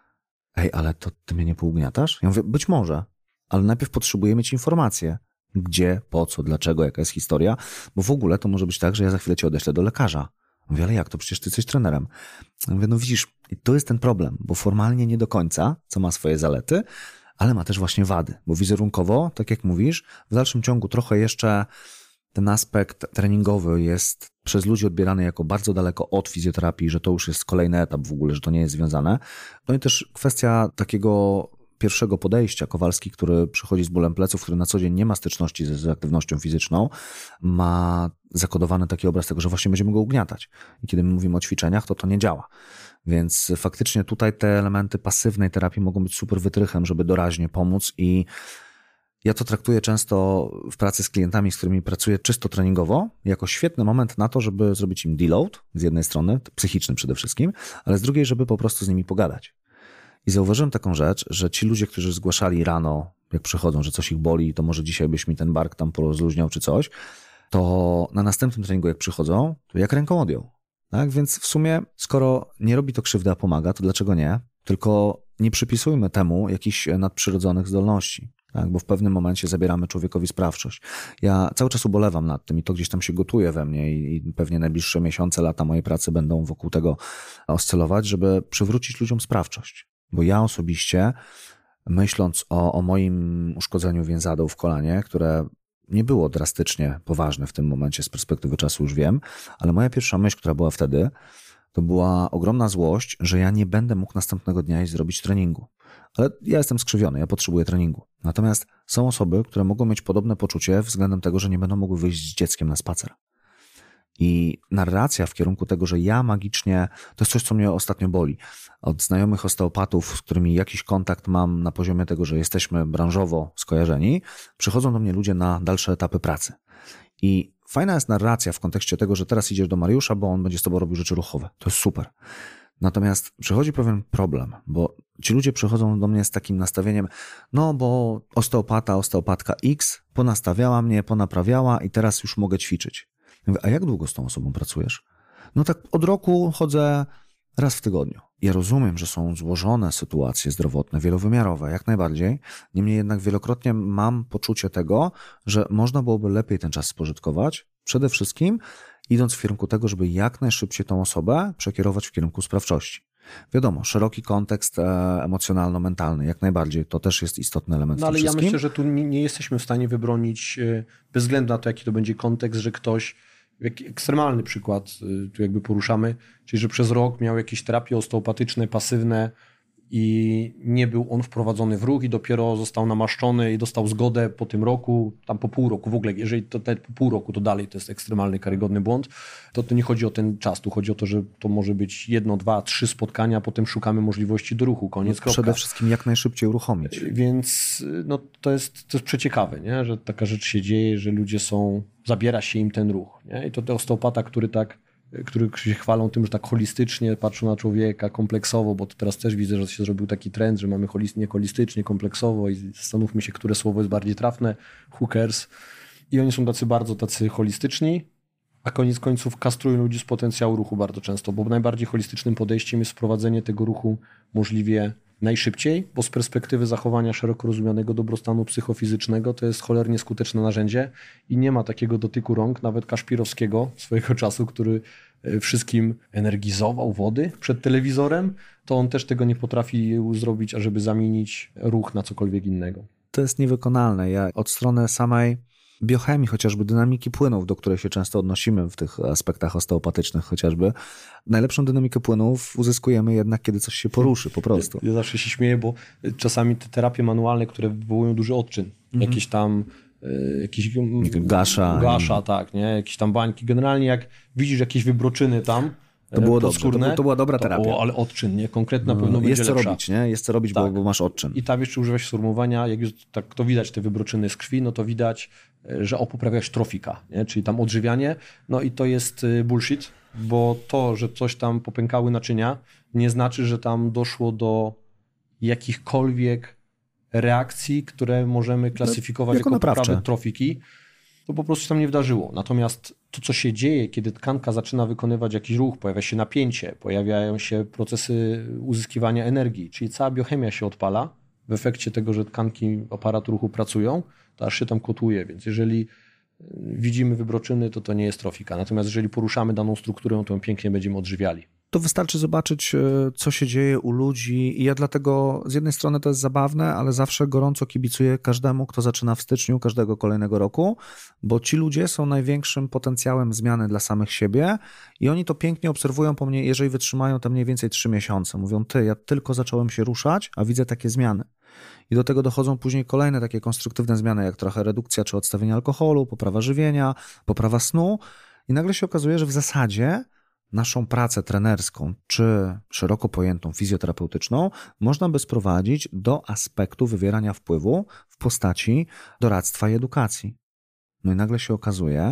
Ej, ale to ty mnie nie pougniatasz? Ja mówię, być może, ale najpierw potrzebuję mieć informacje. Gdzie, po co, dlaczego, jaka jest historia, bo w ogóle to może być tak, że ja za chwilę cię odeślę do lekarza. Mówię, ale jak to? Przecież ty jesteś trenerem. Ja mówię, no widzisz, i to jest ten problem, bo formalnie nie do końca, co ma swoje zalety, ale ma też właśnie wady, bo wizerunkowo, tak jak mówisz, w dalszym ciągu trochę jeszcze ten aspekt treningowy jest przez ludzi odbierany jako bardzo daleko od fizjoterapii, że to już jest kolejny etap w ogóle, że to nie jest związane. No i też kwestia takiego pierwszego podejścia. Kowalski, który przychodzi z bólem pleców, który na co dzień nie ma styczności z, z aktywnością fizyczną, ma zakodowany taki obraz tego, że właśnie będziemy go ugniatać. I kiedy my mówimy o ćwiczeniach, to to nie działa. Więc faktycznie tutaj te elementy pasywnej terapii mogą być super wytrychem, żeby doraźnie pomóc i ja to traktuję często w pracy z klientami, z którymi pracuję czysto treningowo, jako świetny moment na to, żeby zrobić im deload z jednej strony, psychiczny przede wszystkim, ale z drugiej, żeby po prostu z nimi pogadać. I zauważyłem taką rzecz, że ci ludzie, którzy zgłaszali rano, jak przychodzą, że coś ich boli, to może dzisiaj byś mi ten bark tam porozluźniał czy coś, to na następnym treningu jak przychodzą, to jak ręką odjął. Tak? Więc w sumie, skoro nie robi to krzywdy, a pomaga, to dlaczego nie? Tylko nie przypisujmy temu jakichś nadprzyrodzonych zdolności. Tak, bo w pewnym momencie zabieramy człowiekowi sprawczość. Ja cały czas ubolewam nad tym i to gdzieś tam się gotuje we mnie i pewnie najbliższe miesiące, lata mojej pracy będą wokół tego oscylować, żeby przywrócić ludziom sprawczość. Bo ja osobiście, myśląc o, o moim uszkodzeniu więzadeł w kolanie, które nie było drastycznie poważne w tym momencie, z perspektywy czasu już wiem, ale moja pierwsza myśl, która była wtedy, to była ogromna złość, że ja nie będę mógł następnego dnia iść zrobić treningu. Ale ja jestem skrzywiony, ja potrzebuję treningu. Natomiast są osoby, które mogą mieć podobne poczucie względem tego, że nie będą mogły wyjść z dzieckiem na spacer. I narracja w kierunku tego, że ja magicznie, to jest coś, co mnie ostatnio boli. Od znajomych osteopatów, z którymi jakiś kontakt mam na poziomie tego, że jesteśmy branżowo skojarzeni, przychodzą do mnie ludzie na dalsze etapy pracy. I fajna jest narracja w kontekście tego, że teraz idziesz do Mariusza, bo on będzie z tobą robił rzeczy ruchowe. To jest super. Natomiast przychodzi pewien problem, bo ci ludzie przychodzą do mnie z takim nastawieniem, no bo osteopata, osteopatka X ponastawiała mnie, ponaprawiała i teraz już mogę ćwiczyć. Ja mówię, a jak długo z tą osobą pracujesz? No tak od roku chodzę raz w tygodniu. Ja rozumiem, że są złożone sytuacje zdrowotne, wielowymiarowe, jak najbardziej. Niemniej jednak wielokrotnie mam poczucie tego, że można byłoby lepiej ten czas spożytkować. Przede wszystkim idąc w kierunku tego, żeby jak najszybciej tą osobę przekierować w kierunku sprawczości. Wiadomo, szeroki kontekst emocjonalno-mentalny, jak najbardziej, to też jest istotny element. No ale ja myślę, że tu nie jesteśmy w stanie wybronić, bez względu na to, jaki to będzie kontekst, że ktoś, ekstremalny przykład tu jakby poruszamy, czyli że przez rok miał jakieś terapie osteopatyczne, pasywne i nie był on wprowadzony w ruch i dopiero został namaszczony i dostał zgodę po tym roku, tam po pół roku w ogóle, jeżeli to po pół roku to dalej to jest ekstremalny, karygodny błąd, to, to nie chodzi o ten czas, tu chodzi o to, że to może być jedno, dwa, trzy spotkania, potem szukamy możliwości do ruchu, koniec, kropka. Przede wszystkim jak najszybciej uruchomić. Więc no, to, jest, to jest przeciekawe, nie? Że taka rzecz się dzieje, że ludzie są, zabiera się im ten ruch. Nie? I to ten osteopata, który tak który się chwalą tym, że tak holistycznie patrzą na człowieka, kompleksowo, bo to teraz też widzę, że się zrobił taki trend, że mamy nie holistycznie, kompleksowo i zastanówmy się, które słowo jest bardziej trafne, who cares. I oni są tacy bardzo tacy holistyczni, a koniec końców kastrują ludzi z potencjału ruchu bardzo często, bo najbardziej holistycznym podejściem jest wprowadzenie tego ruchu możliwie najszybciej, bo z perspektywy zachowania szeroko rozumianego dobrostanu psychofizycznego to jest cholernie skuteczne narzędzie i nie ma takiego dotyku rąk, nawet Kaszpirowskiego swojego czasu, który wszystkim energizował wody przed telewizorem, to on też tego nie potrafi zrobić, ażeby zamienić ruch na cokolwiek innego. To jest niewykonalne. Ja od strony samej biochemii, chociażby dynamiki płynów, do której się często odnosimy w tych aspektach osteopatycznych chociażby, najlepszą dynamikę płynów uzyskujemy jednak, kiedy coś się poruszy po prostu. Ja, ja zawsze się śmieję, bo czasami te terapie manualne, które wywołują duży odczyn, mhm. jakieś tam y, jakieś gasza, gasza tak, nie? Jakieś tam bańki. Generalnie jak widzisz jakieś wybroczyny tam, to było dobrze, to, to była dobra terapia. To było, ale odczyn, nie? Konkretna no, pewno będzie lepsza. Jest co robić, nie? Jest co robić, tak. bo, bo masz odczyn. I tam jeszcze używać sformułowania, jak już tak to widać te wybroczyny z krwi, no to widać, że o, poprawiasz trofika, nie? Czyli tam odżywianie, no i to jest bullshit, bo to, że coś tam popękały naczynia, nie znaczy, że tam doszło do jakichkolwiek reakcji, które możemy klasyfikować jako, jako poprawę trofiki. To po prostu się tam nie wydarzyło. Natomiast to, co się dzieje, kiedy tkanka zaczyna wykonywać jakiś ruch, pojawia się napięcie, pojawiają się procesy uzyskiwania energii, czyli cała biochemia się odpala w efekcie tego, że tkanki aparatu ruchu pracują, to aż się tam kotłuje. Więc jeżeli widzimy wybroczyny, to to nie jest trofika. Natomiast jeżeli poruszamy daną strukturę, to ją pięknie będziemy odżywiali. To wystarczy zobaczyć, co się dzieje u ludzi i ja dlatego z jednej strony to jest zabawne, ale zawsze gorąco kibicuję każdemu, kto zaczyna w styczniu każdego kolejnego roku, bo ci ludzie są największym potencjałem zmiany dla samych siebie i oni to pięknie obserwują po mnie, jeżeli wytrzymają to mniej więcej trzy miesiące. Mówią, ty, ja tylko zacząłem się ruszać, a widzę takie zmiany. I do tego dochodzą później kolejne takie konstruktywne zmiany, jak trochę redukcja czy odstawienie alkoholu, poprawa żywienia, poprawa snu i nagle się okazuje, że w zasadzie naszą pracę trenerską czy szeroko pojętą fizjoterapeutyczną można by sprowadzić do aspektu wywierania wpływu w postaci doradztwa i edukacji. No i nagle się okazuje,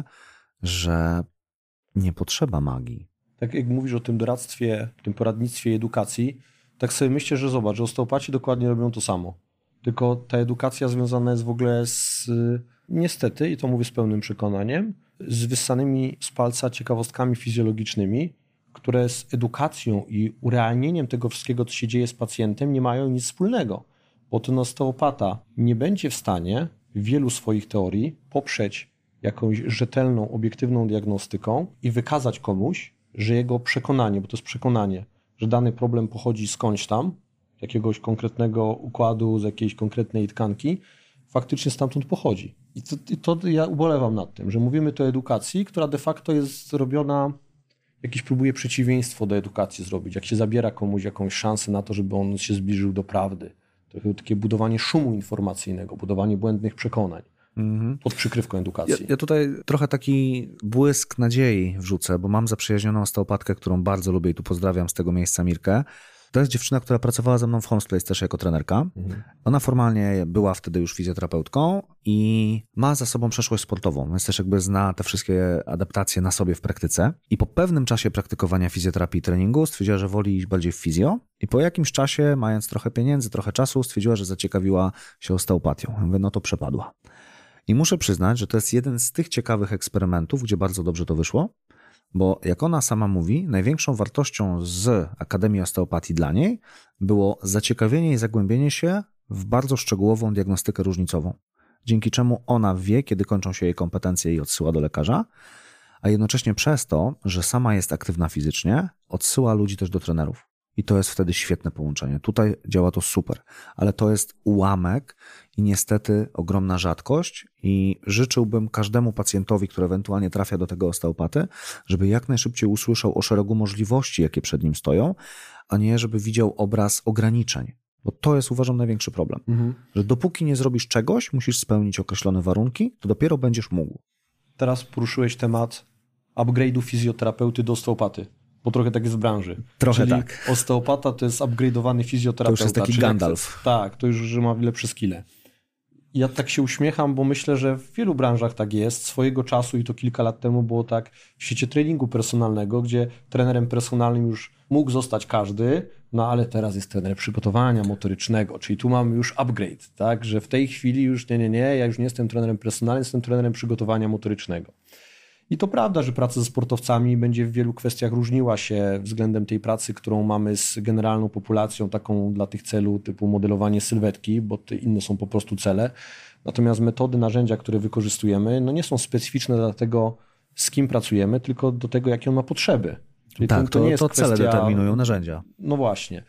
że nie potrzeba magii. Tak jak mówisz o tym doradztwie, tym poradnictwie i edukacji, tak sobie myślę, że zobacz, że osteopaci dokładnie robią to samo. Tylko ta edukacja związana jest w ogóle z, niestety, i to mówię z pełnym przekonaniem, z wyssanymi z palca ciekawostkami fizjologicznymi, które z edukacją i urealnieniem tego wszystkiego, co się dzieje z pacjentem, nie mają nic wspólnego. Bo ten osteopata nie będzie w stanie wielu swoich teorii poprzeć jakąś rzetelną, obiektywną diagnostyką i wykazać komuś, że jego przekonanie, bo to jest przekonanie, że dany problem pochodzi skądś tam, z jakiegoś konkretnego układu, z jakiejś konkretnej tkanki, faktycznie stamtąd pochodzi. I to, i to ja ubolewam nad tym, że mówimy tu o edukacji, która de facto jest zrobiona, jakieś próbuje przeciwieństwo do edukacji zrobić. Jak się zabiera komuś jakąś szansę na to, żeby on się zbliżył do prawdy. Trochę takie budowanie szumu informacyjnego, budowanie błędnych przekonań mm-hmm. pod przykrywką edukacji. Ja, ja tutaj trochę taki błysk nadziei wrzucę, bo mam zaprzyjaźnioną osteopatkę, którą bardzo lubię i tu pozdrawiam z tego miejsca Mirkę. To jest dziewczyna, która pracowała ze mną w Homeplace też jako trenerka. Mhm. Ona formalnie była wtedy już fizjoterapeutką i ma za sobą przeszłość sportową, więc też jakby zna te wszystkie adaptacje na sobie w praktyce. I po pewnym czasie praktykowania fizjoterapii i treningu stwierdziła, że woli iść bardziej w fizjo i po jakimś czasie, mając trochę pieniędzy, trochę czasu, stwierdziła, że zaciekawiła się osteopatią. Ja mówię, no to przepadła. I muszę przyznać, że to jest jeden z tych ciekawych eksperymentów, gdzie bardzo dobrze to wyszło. Bo jak ona sama mówi, największą wartością z Akademii Osteopatii dla niej było zaciekawienie i zagłębienie się w bardzo szczegółową diagnostykę różnicową, dzięki czemu ona wie, kiedy kończą się jej kompetencje i odsyła do lekarza, a jednocześnie przez to, że sama jest aktywna fizycznie, odsyła ludzi też do trenerów. I to jest wtedy świetne połączenie. Tutaj działa to super, ale to jest ułamek i niestety ogromna rzadkość i życzyłbym każdemu pacjentowi, który ewentualnie trafia do tego osteopaty, żeby jak najszybciej usłyszał o szeregu możliwości, jakie przed nim stoją, a nie żeby widział obraz ograniczeń. Bo to jest, uważam, największy problem. Mhm. Że dopóki nie zrobisz czegoś, musisz spełnić określone warunki, to dopiero będziesz mógł. Teraz poruszyłeś temat upgrade'u fizjoterapeuty do osteopaty. Bo trochę tak jest w branży. Trochę czyli tak. Osteopata to jest upgrade'owany fizjoterapeuta. To już jest taki Gandalf. Jak, tak, to już że ma lepsze skille. Ja tak się uśmiecham, bo myślę, że w wielu branżach tak jest. Swojego czasu i to kilka lat temu było tak w świecie treningu personalnego, gdzie trenerem personalnym już mógł zostać każdy, no ale teraz jest trener przygotowania motorycznego, czyli tu mamy już upgrade, tak, że w tej chwili już nie, nie, nie, ja już nie jestem trenerem personalnym, jestem trenerem przygotowania motorycznego. I to prawda, że praca ze sportowcami będzie w wielu kwestiach różniła się względem tej pracy, którą mamy z generalną populacją, taką dla tych celów typu modelowanie sylwetki, bo te inne są po prostu cele. Natomiast metody, narzędzia, które wykorzystujemy, no nie są specyficzne dla tego, z kim pracujemy, tylko do tego, jakie on ma potrzeby. Czyli tak, to, to, nie jest to cele kwestia... determinują narzędzia. No właśnie.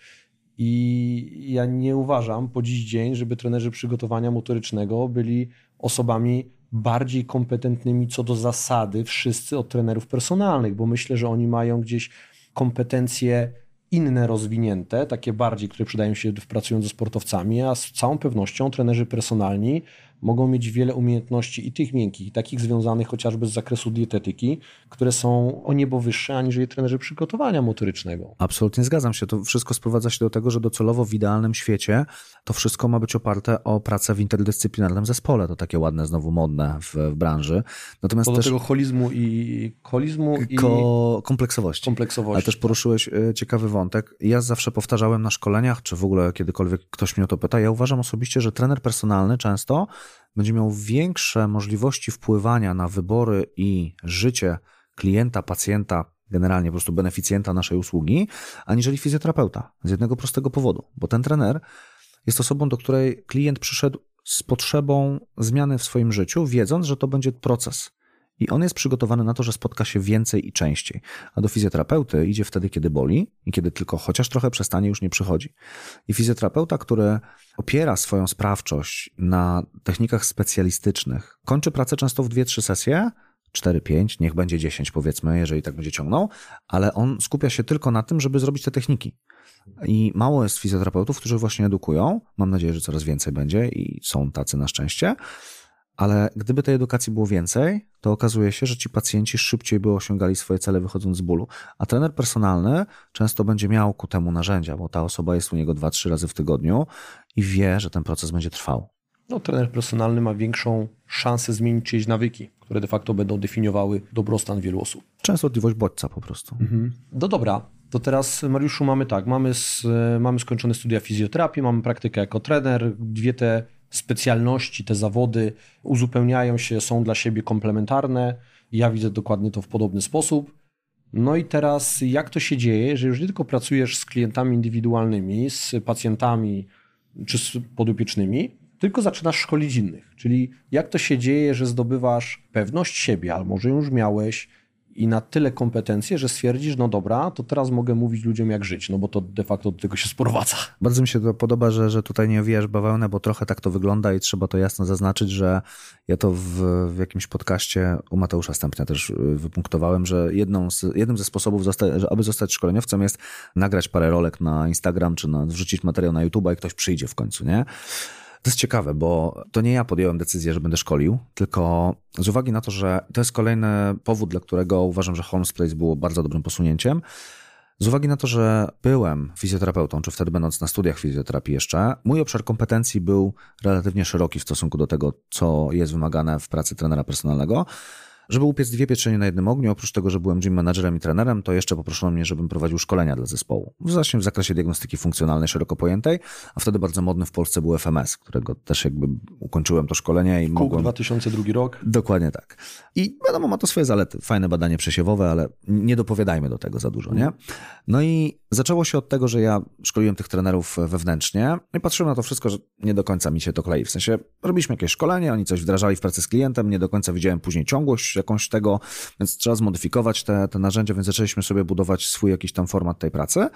I ja nie uważam po dziś dzień, żeby trenerzy przygotowania motorycznego byli osobami bardziej kompetentnymi co do zasady wszyscy od trenerów personalnych, bo myślę, że oni mają gdzieś kompetencje inne rozwinięte, takie bardziej, które przydają się pracując ze sportowcami, a z całą pewnością trenerzy personalni mogą mieć wiele umiejętności i tych miękkich, i takich związanych chociażby z zakresu dietetyki, które są o niebo wyższe aniżeli trenerzy przygotowania motorycznego. Absolutnie zgadzam się. To wszystko sprowadza się do tego, że docelowo w idealnym świecie to wszystko ma być oparte o pracę w interdyscyplinarnym zespole. To takie ładne, znowu modne w, w branży. Natomiast to też... do tego holizmu i holizmu i Ko... kompleksowości. kompleksowości. Ale też poruszyłeś ciekawy wątek. Ja zawsze powtarzałem na szkoleniach, czy w ogóle kiedykolwiek ktoś mnie o to pyta, ja uważam osobiście, że trener personalny często będzie miał większe możliwości wpływania na wybory i życie klienta, pacjenta, generalnie po prostu beneficjenta naszej usługi, aniżeli fizjoterapeuta. Z jednego prostego powodu, bo ten trener jest osobą, do której klient przyszedł z potrzebą zmiany w swoim życiu, wiedząc, że to będzie proces. I on jest przygotowany na to, że spotka się więcej i częściej. A do fizjoterapeuty idzie wtedy, kiedy boli i kiedy tylko chociaż trochę przestanie, już nie przychodzi. I fizjoterapeuta, który opiera swoją sprawczość na technikach specjalistycznych, kończy pracę często w dwie trzy sesje, cztery pięć, niech będzie dziesięć powiedzmy, jeżeli tak będzie ciągnął, ale on skupia się tylko na tym, żeby zrobić te techniki. I mało jest fizjoterapeutów, którzy właśnie edukują. Mam nadzieję, że coraz więcej będzie i są tacy na szczęście. Ale gdyby tej edukacji było więcej, to okazuje się, że ci pacjenci szybciej by osiągali swoje cele wychodząc z bólu. A trener personalny często będzie miał ku temu narzędzia, bo ta osoba jest u niego dwa trzy razy w tygodniu i wie, że ten proces będzie trwał. No, trener personalny ma większą szansę zmienić czyjeś nawyki, które de facto będą definiowały dobrostan wielu osób. Częstotliwość bodźca po prostu. Mhm. No dobra, to teraz Mariuszu mamy tak, mamy, z, mamy skończone studia fizjoterapii, mamy praktykę jako trener, dwie te specjalności, te zawody uzupełniają się, są dla siebie komplementarne. Ja widzę dokładnie to w podobny sposób. No i teraz jak to się dzieje, że już nie tylko pracujesz z klientami indywidualnymi, z pacjentami czy z podopiecznymi, tylko zaczynasz szkolić innych. Czyli jak to się dzieje, że zdobywasz pewność siebie, albo może już miałeś i na tyle kompetencje, że stwierdzisz, no dobra, to teraz mogę mówić ludziom jak żyć, no bo to de facto do tego się sprowadza. Bardzo mi się to podoba, że, że tutaj nie owijasz bawełnę, bo trochę tak to wygląda i trzeba to jasno zaznaczyć, że ja to w, w jakimś podcaście u Mateusza Stępnia też wypunktowałem, że jedną z, jednym ze sposobów, zosta- że aby zostać szkoleniowcem jest nagrać parę rolek na Instagram, czy na, wrzucić materiał na YouTube'a i ktoś przyjdzie w końcu, nie? To jest ciekawe, bo to nie ja podjąłem decyzję, że będę szkolił, tylko z uwagi na to, że to jest kolejny powód, dla którego uważam, że Holmes Place było bardzo dobrym posunięciem. Z uwagi na to, że byłem fizjoterapeutą, czy wtedy będąc na studiach fizjoterapii jeszcze, mój obszar kompetencji był relatywnie szeroki w stosunku do tego, co jest wymagane w pracy trenera personalnego. Żeby upiec dwie pieczenie na jednym ogniu, oprócz tego, że byłem gym managerem i trenerem, to jeszcze poproszono mnie, żebym prowadził szkolenia dla zespołu. Właśnie w zakresie diagnostyki funkcjonalnej, szeroko pojętej, a wtedy bardzo modny w Polsce był F M S, którego też jakby ukończyłem to szkolenie. i Kuk mogłem... dwa tysiące drugi rok. Dokładnie tak. I wiadomo, ma to swoje zalety. Fajne badanie przesiewowe, ale nie dopowiadajmy do tego za dużo, nie? No i Zaczęło się od tego, że ja szkoliłem tych trenerów wewnętrznie i patrzyłem na to wszystko, że nie do końca mi się to klei. W sensie robiliśmy jakieś szkolenie, oni coś wdrażali w pracy z klientem, nie do końca widziałem później ciągłość jakąś tego, więc trzeba zmodyfikować te, te narzędzia, więc zaczęliśmy sobie budować swój jakiś tam format tej pracy.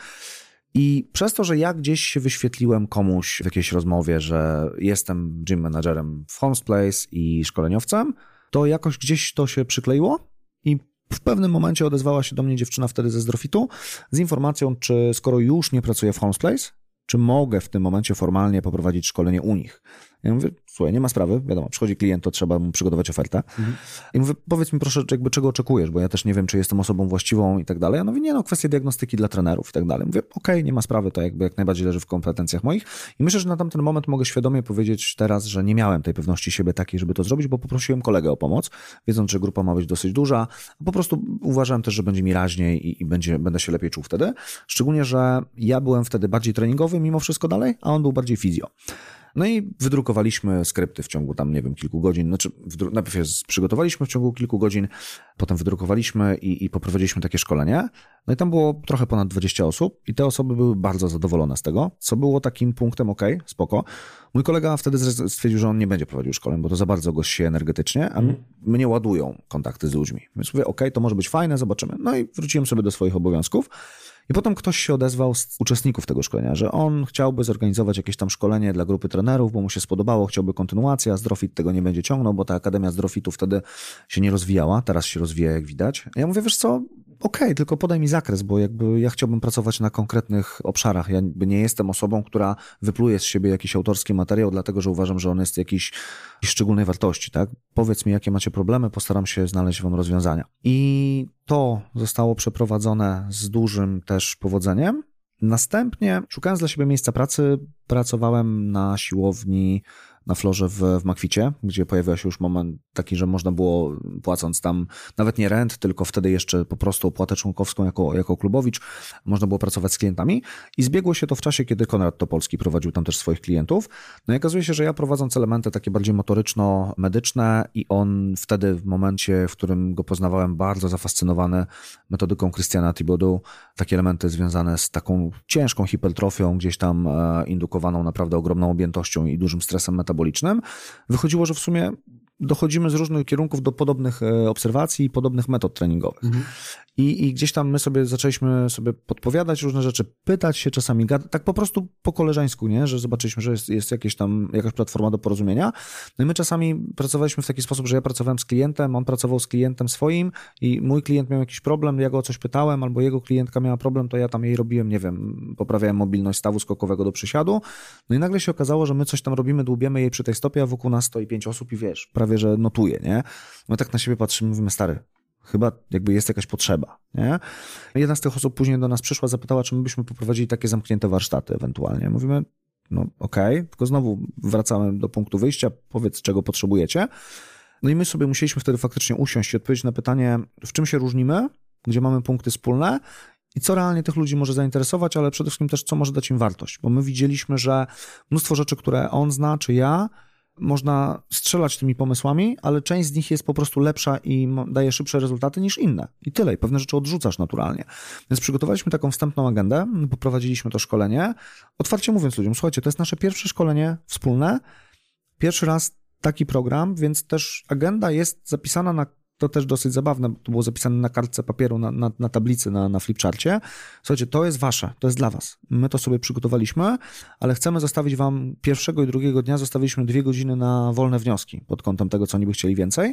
I przez to, że ja gdzieś się wyświetliłem komuś w jakiejś rozmowie, że jestem gym managerem w Holmes Place i szkoleniowcem, to jakoś gdzieś to się przykleiło i w pewnym momencie odezwała się do mnie dziewczyna wtedy ze Zdrofitu z informacją, czy skoro już nie pracuję w Holmes Place, czy mogę w tym momencie formalnie poprowadzić szkolenie u nich. Ja mówię, słuchaj, nie ma sprawy, wiadomo, przychodzi klient, to trzeba mu przygotować ofertę. Mhm. I mówię, powiedz mi proszę, jakby czego oczekujesz, bo ja też nie wiem, czy jestem osobą właściwą i tak dalej. Ja mówię, nie no, kwestie diagnostyki dla trenerów i tak dalej. Mówię, okej, okay, nie ma sprawy, to jakby jak najbardziej leży w kompetencjach moich. I myślę, że na tamten moment mogę świadomie powiedzieć teraz, że nie miałem tej pewności siebie takiej, żeby to zrobić, bo poprosiłem kolegę o pomoc, wiedząc, że grupa ma być dosyć duża. Po prostu uważałem też, że będzie mi raźniej i, i będzie, będę się lepiej czuł wtedy. Szczególnie, że ja byłem wtedy bardziej treningowy mimo wszystko dalej, a on był bardziej fizjo. No i wydrukowaliśmy skrypty w ciągu tam, nie wiem, kilku godzin. Znaczy, wdru- najpierw je przygotowaliśmy w ciągu kilku godzin, potem wydrukowaliśmy i, i poprowadziliśmy takie szkolenie. No i tam było trochę ponad dwadzieścia osób i te osoby były bardzo zadowolone z tego, co było takim punktem, okej, okay, spoko. Mój kolega wtedy stwierdził, że on nie będzie prowadził szkoleń, bo to za bardzo go się energetycznie, a mm. mnie ładują kontakty z ludźmi. Więc mówię, okej, okay, to może być fajne, zobaczymy. No i wróciłem sobie do swoich obowiązków. I potem ktoś się odezwał z uczestników tego szkolenia, że on chciałby zorganizować jakieś tam szkolenie dla grupy trenerów, bo mu się spodobało, chciałby kontynuacja, Zdrofit tego nie będzie ciągnął, bo ta Akademia Zdrofitu wtedy się nie rozwijała, teraz się rozwija, jak widać. Ja mówię, wiesz co, okej, okay, tylko podaj mi zakres, bo jakby ja chciałbym pracować na konkretnych obszarach. Ja jakby nie jestem osobą, która wypluje z siebie jakiś autorski materiał, dlatego że uważam, że on jest jakiś, jakiejś szczególnej wartości, tak? Powiedz mi, jakie macie problemy, postaram się znaleźć wam rozwiązania. I to zostało przeprowadzone z dużym też powodzeniem. Następnie, szukając dla siebie miejsca pracy, pracowałem na siłowni na Florze w, w Makwicie, gdzie pojawił się już moment taki, że można było, płacąc tam nawet nie rent, tylko wtedy jeszcze po prostu opłatę członkowską jako, jako klubowicz, można było pracować z klientami i zbiegło się to w czasie, kiedy Konrad Topolski prowadził tam też swoich klientów. No i okazuje się, że ja prowadząc elementy takie bardziej motoryczno-medyczne i on wtedy w momencie, w którym go poznawałem, bardzo zafascynowany metodyką Christiana Thibaudeau, takie elementy związane z taką ciężką hipertrofią, gdzieś tam indukowaną naprawdę ogromną objętością i dużym stresem metabolicznym, wychodziło, że w sumie dochodzimy z różnych kierunków do podobnych obserwacji i podobnych metod treningowych. Mhm. I, I gdzieś tam my sobie zaczęliśmy sobie podpowiadać różne rzeczy, pytać się czasami, tak po prostu po koleżeńsku, nie? Że zobaczyliśmy, że jest, jest jakieś tam, jakaś platforma do porozumienia. No i my czasami pracowaliśmy w taki sposób, że ja pracowałem z klientem, on pracował z klientem swoim i mój klient miał jakiś problem, ja go o coś pytałem, albo jego klientka miała problem, to ja tam jej robiłem, nie wiem, poprawiałem mobilność stawu skokowego do przysiadu. No i nagle się okazało, że my coś tam robimy, dłubiemy jej przy tej stopie, a wokół nas stoi pięć osób i wiesz, prawie że notuje, nie? My tak na siebie patrzymy, mówimy, stary, chyba jakby jest jakaś potrzeba, nie? Jedna z tych osób później do nas przyszła, zapytała, czy my byśmy poprowadzili takie zamknięte warsztaty ewentualnie. Mówimy, no okej, okay. Tylko znowu wracamy do punktu wyjścia, powiedz, czego potrzebujecie. No i my sobie musieliśmy wtedy faktycznie usiąść i odpowiedzieć na pytanie, w czym się różnimy, gdzie mamy punkty wspólne i co realnie tych ludzi może zainteresować, ale przede wszystkim też, co może dać im wartość. Bo my widzieliśmy, że mnóstwo rzeczy, które on zna, czy ja, można strzelać tymi pomysłami, ale część z nich jest po prostu lepsza i daje szybsze rezultaty niż inne. I tyle. I pewne rzeczy odrzucasz naturalnie. Więc przygotowaliśmy taką wstępną agendę, poprowadziliśmy to szkolenie. Otwarcie mówiąc ludziom, słuchajcie, to jest nasze pierwsze szkolenie wspólne. Pierwszy raz taki program, więc też agenda jest zapisana na, to też dosyć zabawne, to było zapisane na kartce papieru, na, na, na tablicy, na, na flipcharcie. Słuchajcie, to jest wasze, to jest dla was. My to sobie przygotowaliśmy, ale chcemy zostawić wam pierwszego i drugiego dnia, zostawiliśmy dwie godziny na wolne wnioski pod kątem tego, co oni by chcieli więcej.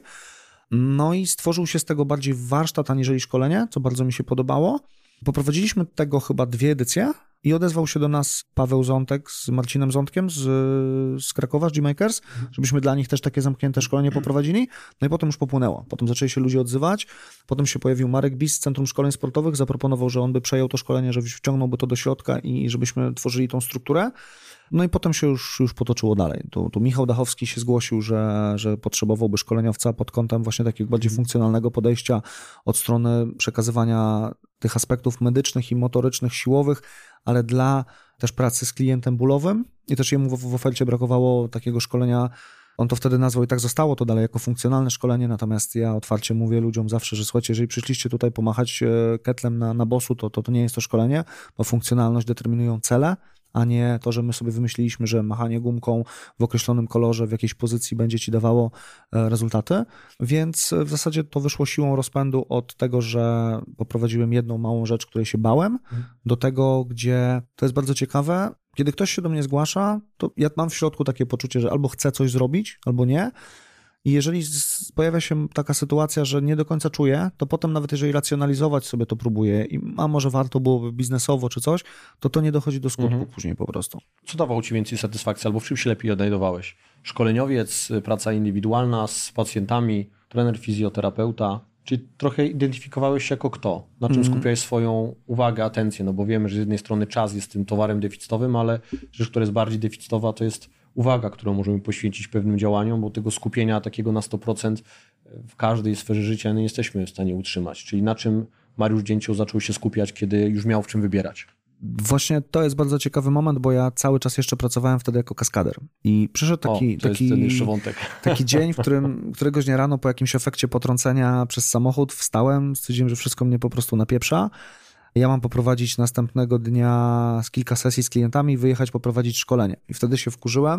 No i stworzył się z tego bardziej warsztat, aniżeli szkolenie, co bardzo mi się podobało. Poprowadziliśmy tego chyba dwie edycje i odezwał się do nas Paweł Zątek z Marcinem Zątkiem z, z Krakowa, z G-Makers, żebyśmy dla nich też takie zamknięte szkolenie poprowadzili. No i potem już popłynęło. Potem zaczęli się ludzie odzywać. Potem się pojawił Marek Bis z Centrum Szkoleń Sportowych, zaproponował, że on by przejął to szkolenie, że wciągnąłby to do środka i żebyśmy tworzyli tą strukturę. No i potem się już, już potoczyło dalej. Tu, tu Michał Dachowski się zgłosił, że, że potrzebowałby szkoleniowca pod kątem właśnie takiego bardziej funkcjonalnego podejścia od strony przekazywania tych aspektów medycznych i motorycznych, siłowych, ale dla też pracy z klientem bólowym. I też jemu w, w ofercie brakowało takiego szkolenia On to wtedy nazwał i tak zostało to dalej jako funkcjonalne szkolenie, natomiast ja otwarcie mówię ludziom zawsze, że słuchajcie, jeżeli przyszliście tutaj pomachać ketlem na, na bossu, to, to to nie jest to szkolenie, bo funkcjonalność determinują cele, a nie to, że my sobie wymyśliliśmy, że machanie gumką w określonym kolorze, w jakiejś pozycji będzie ci dawało rezultaty. Więc w zasadzie to wyszło siłą rozpędu od tego, że poprowadziłem jedną małą rzecz, której się bałem, hmm. do tego, gdzie to jest bardzo ciekawe. Kiedy ktoś się do mnie zgłasza, to ja mam w środku takie poczucie, że albo chcę coś zrobić, albo nie. I jeżeli pojawia się taka sytuacja, że nie do końca czuję, to potem nawet jeżeli racjonalizować sobie to próbuję i a może warto byłoby biznesowo czy coś, to to nie dochodzi do skutku mhm. później po prostu. Co dawało ci więcej satysfakcji albo w czym się lepiej odnajdowałeś? Szkoleniowiec, praca indywidualna z pacjentami, trener, fizjoterapeuta? Czy trochę identyfikowałeś się jako kto? Na czym mm. skupiałeś swoją uwagę, atencję? No bo wiemy, że z jednej strony czas jest tym towarem deficytowym, ale rzecz, która jest bardziej deficytowa, to jest uwaga, którą możemy poświęcić pewnym działaniom, bo tego skupienia takiego na sto procent w każdej sferze życia nie jesteśmy w stanie utrzymać. Czyli na czym Mariusz Dzięcioł zaczął się skupiać, kiedy już miał w czym wybierać? Właśnie to jest bardzo ciekawy moment, bo ja cały czas jeszcze pracowałem wtedy jako kaskader i przyszedł taki, o, to taki, jest ten jeszcze wątek. taki dzień, w którym któregoś dnia rano po jakimś efekcie potrącenia przez samochód wstałem, stwierdziłem, że wszystko mnie po prostu napieprza. Ja mam poprowadzić następnego dnia z kilka sesji z klientami i wyjechać poprowadzić szkolenie. I wtedy się wkurzyłem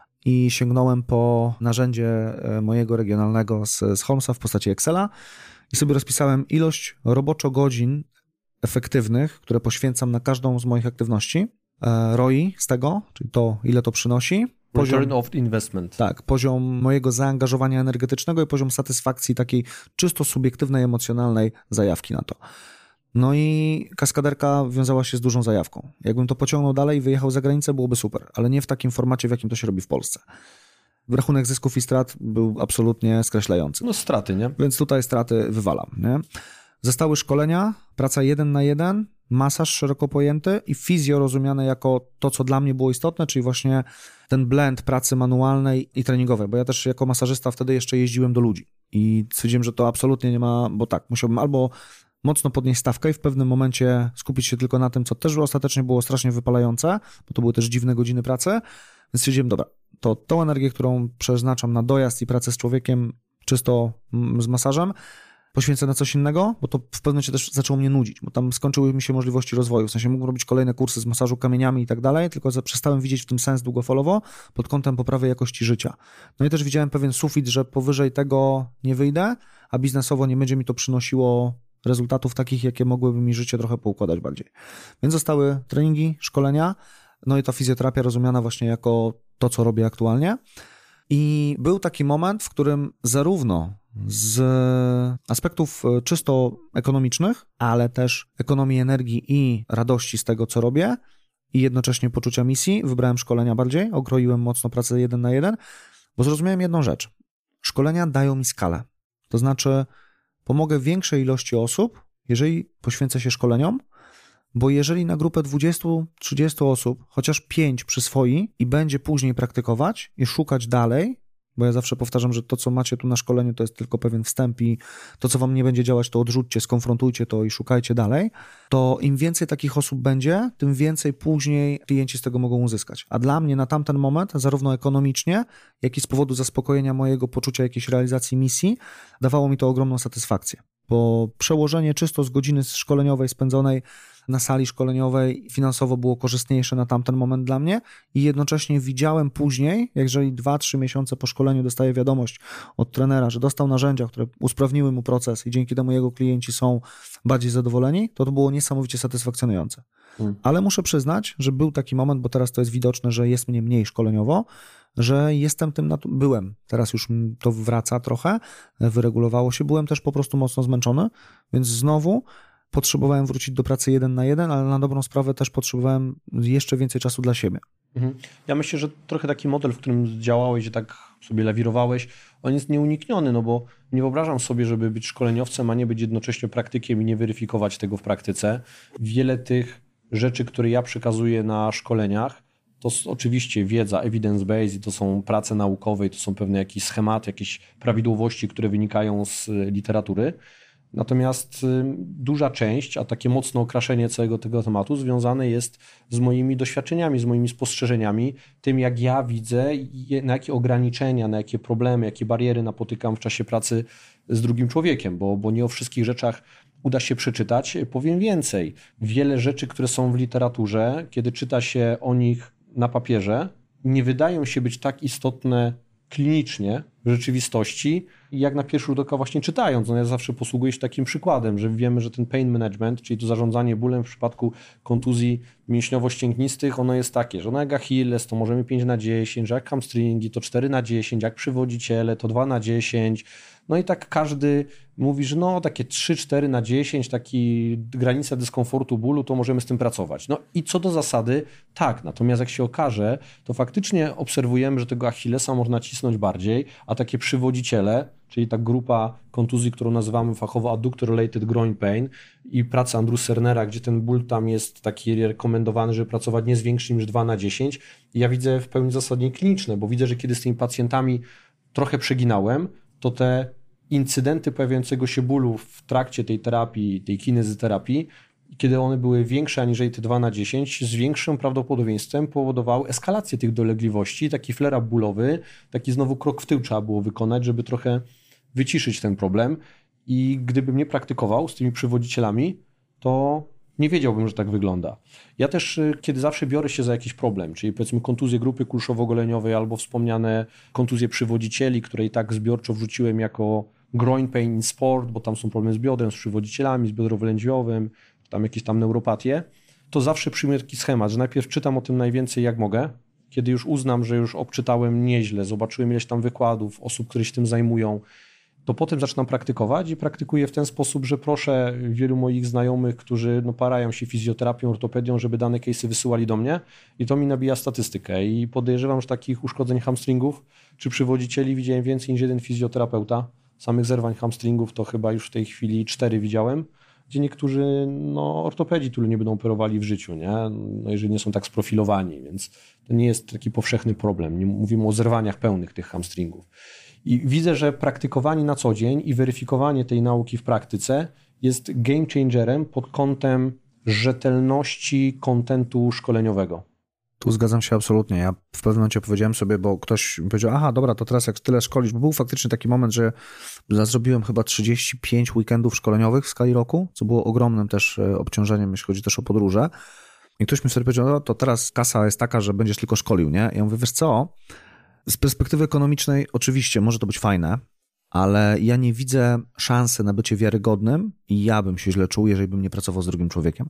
i sięgnąłem po narzędzie mojego regionalnego z, z Holmesa w postaci Excela i sobie rozpisałem ilość roboczo-godzin efektywnych, które poświęcam na każdą z moich aktywności. R O I z tego, czyli to, ile to przynosi. Poziom, Return of investment. Tak, poziom mojego zaangażowania energetycznego i poziom satysfakcji takiej czysto subiektywnej, emocjonalnej zajawki na to. No i kaskaderka wiązała się z dużą zajawką. Jakbym to pociągnął dalej i wyjechał za granicę, byłoby super, ale nie w takim formacie, w jakim to się robi w Polsce. Rachunek zysków i strat był absolutnie skreślający. No straty, nie? Więc tutaj straty wywalam, nie? Zostały szkolenia, praca jeden na jeden, masaż szeroko pojęty i fizjo rozumiane jako to, co dla mnie było istotne, czyli właśnie ten blend pracy manualnej i treningowej, bo ja też jako masażysta wtedy jeszcze jeździłem do ludzi i stwierdziłem, że to absolutnie nie ma, bo tak, musiałbym albo mocno podnieść stawkę i w pewnym momencie skupić się tylko na tym, co też ostatecznie było strasznie wypalające, bo to były też dziwne godziny pracy, więc stwierdziłem, dobra, to tą energię, którą przeznaczam na dojazd i pracę z człowiekiem czysto z masażem, poświęcę na coś innego, bo to w pewnym momencie też zaczęło mnie nudzić, bo tam skończyły mi się możliwości rozwoju, w sensie mógłbym robić kolejne kursy z masażu kamieniami i tak dalej, tylko przestałem widzieć w tym sens długofalowo pod kątem poprawy jakości życia. No i też widziałem pewien sufit, że powyżej tego nie wyjdę, a biznesowo nie będzie mi to przynosiło rezultatów takich, jakie mogłyby mi życie trochę poukładać bardziej. Więc zostały treningi, szkolenia, no i ta fizjoterapia rozumiana właśnie jako to, co robię aktualnie. I był taki moment, w którym zarówno z aspektów czysto ekonomicznych, ale też ekonomii energii i radości z tego, co robię i jednocześnie poczucia misji, wybrałem szkolenia bardziej, okroiłem mocno pracę jeden na jeden, bo zrozumiałem jedną rzecz. Szkolenia dają mi skalę. To znaczy pomogę większej ilości osób, jeżeli poświęcę się szkoleniom, bo jeżeli na grupę dwadzieścia trzydzieści osób chociaż pięć przyswoi i będzie później praktykować i szukać dalej, bo ja zawsze powtarzam, że to, co macie tu na szkoleniu, to jest tylko pewien wstęp i to, co wam nie będzie działać, to odrzućcie, skonfrontujcie to i szukajcie dalej, to im więcej takich osób będzie, tym więcej później klienci z tego mogą uzyskać. A dla mnie na tamten moment, zarówno ekonomicznie, jak i z powodu zaspokojenia mojego poczucia jakiejś realizacji misji, dawało mi to ogromną satysfakcję, bo przełożenie czysto z godziny szkoleniowej spędzonej na sali szkoleniowej finansowo było korzystniejsze na tamten moment dla mnie i jednocześnie widziałem później, jeżeli dwa trzy miesiące po szkoleniu dostaję wiadomość od trenera, że dostał narzędzia, które usprawniły mu proces i dzięki temu jego klienci są bardziej zadowoleni, to to było niesamowicie satysfakcjonujące. Hmm. Ale muszę przyznać, że był taki moment, bo teraz to jest widoczne, że jest mnie mniej szkoleniowo, że jestem tym, natu- byłem, teraz już to wraca trochę, wyregulowało się, byłem też po prostu mocno zmęczony, więc znowu potrzebowałem wrócić do pracy jeden na jeden, ale na dobrą sprawę też potrzebowałem jeszcze więcej czasu dla siebie. Mhm. Ja myślę, że trochę taki model, w którym działałeś, że tak sobie lawirowałeś, on jest nieunikniony, no bo nie wyobrażam sobie, żeby być szkoleniowcem, a nie być jednocześnie praktykiem i nie weryfikować tego w praktyce. Wiele tych rzeczy, które ja przekazuję na szkoleniach, to oczywiście wiedza, evidence-based, to są prace naukowe, to są pewne jakieś schematy, jakieś prawidłowości, które wynikają z literatury. Natomiast duża część, a takie mocne okraszenie całego tego tematu związane jest z moimi doświadczeniami, z moimi spostrzeżeniami, tym jak ja widzę, na jakie ograniczenia, na jakie problemy, jakie bariery napotykam w czasie pracy z drugim człowiekiem, bo, bo nie o wszystkich rzeczach uda się przeczytać. Powiem więcej, wiele rzeczy, które są w literaturze, kiedy czyta się o nich na papierze, nie wydają się być tak istotne klinicznie w rzeczywistości, jak na pierwszy rzut oka właśnie czytając. No ja zawsze posługuję się takim przykładem, że wiemy, że ten pain management, czyli to zarządzanie bólem w przypadku kontuzji mięśniowo-ścięgnistych, ono jest takie, że no jak Achilles to możemy pięć na dziesięć, że jak hamstringi to cztery na dziesięć, jak przywodziciele to dwa na dziesięć. No i tak każdy mówi, że no takie trzy cztery na dziesięć, taki granica dyskomfortu, bólu, to możemy z tym pracować. No i co do zasady, tak. Natomiast jak się okaże, to faktycznie obserwujemy, że tego Achillesa można cisnąć bardziej, a takie przywodziciele, czyli ta grupa kontuzji, którą nazywamy fachowo adductor-related groin pain i praca Andrew Cernera, gdzie ten ból tam jest taki rekomendowany, żeby pracować nie z większym niż dwa na dziesięć. Ja widzę w pełni zasadnie kliniczne, bo widzę, że kiedy z tymi pacjentami trochę przeginałem, to te incydenty pojawiającego się bólu w trakcie tej terapii, tej kinezyterapii, kiedy one były większe aniżeli te dwa na dziesięć, z większym prawdopodobieństwem powodowały eskalację tych dolegliwości, taki flare-up bólowy, taki znowu krok w tył trzeba było wykonać, żeby trochę wyciszyć ten problem. I gdybym nie praktykował z tymi przywodzicielami, to nie wiedziałbym, że tak wygląda. Ja też, kiedy zawsze biorę się za jakiś problem, czyli powiedzmy kontuzję grupy kulszowo-goleniowej albo wspomniane kontuzje przywodzicieli, które i tak zbiorczo wrzuciłem jako groin pain in sport, bo tam są problemy z biodrem, z przywodzicielami, z biodrowylędźwiowym, tam jakieś tam neuropatie, to zawsze przyjmuję taki schemat, że najpierw czytam o tym najwięcej jak mogę, kiedy już uznam, że już obczytałem nieźle, zobaczyłem ileś tam wykładów, osób, które się tym zajmują, to potem zaczynam praktykować i praktykuję w ten sposób, że proszę wielu moich znajomych, którzy no, parają się fizjoterapią, ortopedią, żeby dane case'y wysyłali do mnie i to mi nabija statystykę i podejrzewam, że takich uszkodzeń hamstringów czy przywodzicieli widziałem więcej niż jeden fizjoterapeuta. Samych zerwań hamstringów to chyba już w tej chwili cztery widziałem, gdzie niektórzy no, ortopedzi tyle nie będą operowali w życiu, nie? No, jeżeli nie są tak sprofilowani, więc to nie jest taki powszechny problem. Nie mówimy o zerwaniach pełnych tych hamstringów. I widzę, że praktykowanie na co dzień i weryfikowanie tej nauki w praktyce jest game changerem pod kątem rzetelności kontentu szkoleniowego. Tu zgadzam się absolutnie. Ja w pewnym momencie powiedziałem sobie, bo ktoś mi powiedział, aha, dobra, to teraz jak tyle szkolisz, bo był faktycznie taki moment, że zrobiłem chyba trzydzieści pięć weekendów szkoleniowych w skali roku, co było ogromnym też obciążeniem, jeśli chodzi też o podróże. I ktoś mi sobie powiedział, no to teraz kasa jest taka, że będziesz tylko szkolił, nie? Ja mówię, wiesz co, z perspektywy ekonomicznej oczywiście może to być fajne, ale ja nie widzę szansy na bycie wiarygodnym i ja bym się źle czuł, jeżeli bym nie pracował z drugim człowiekiem.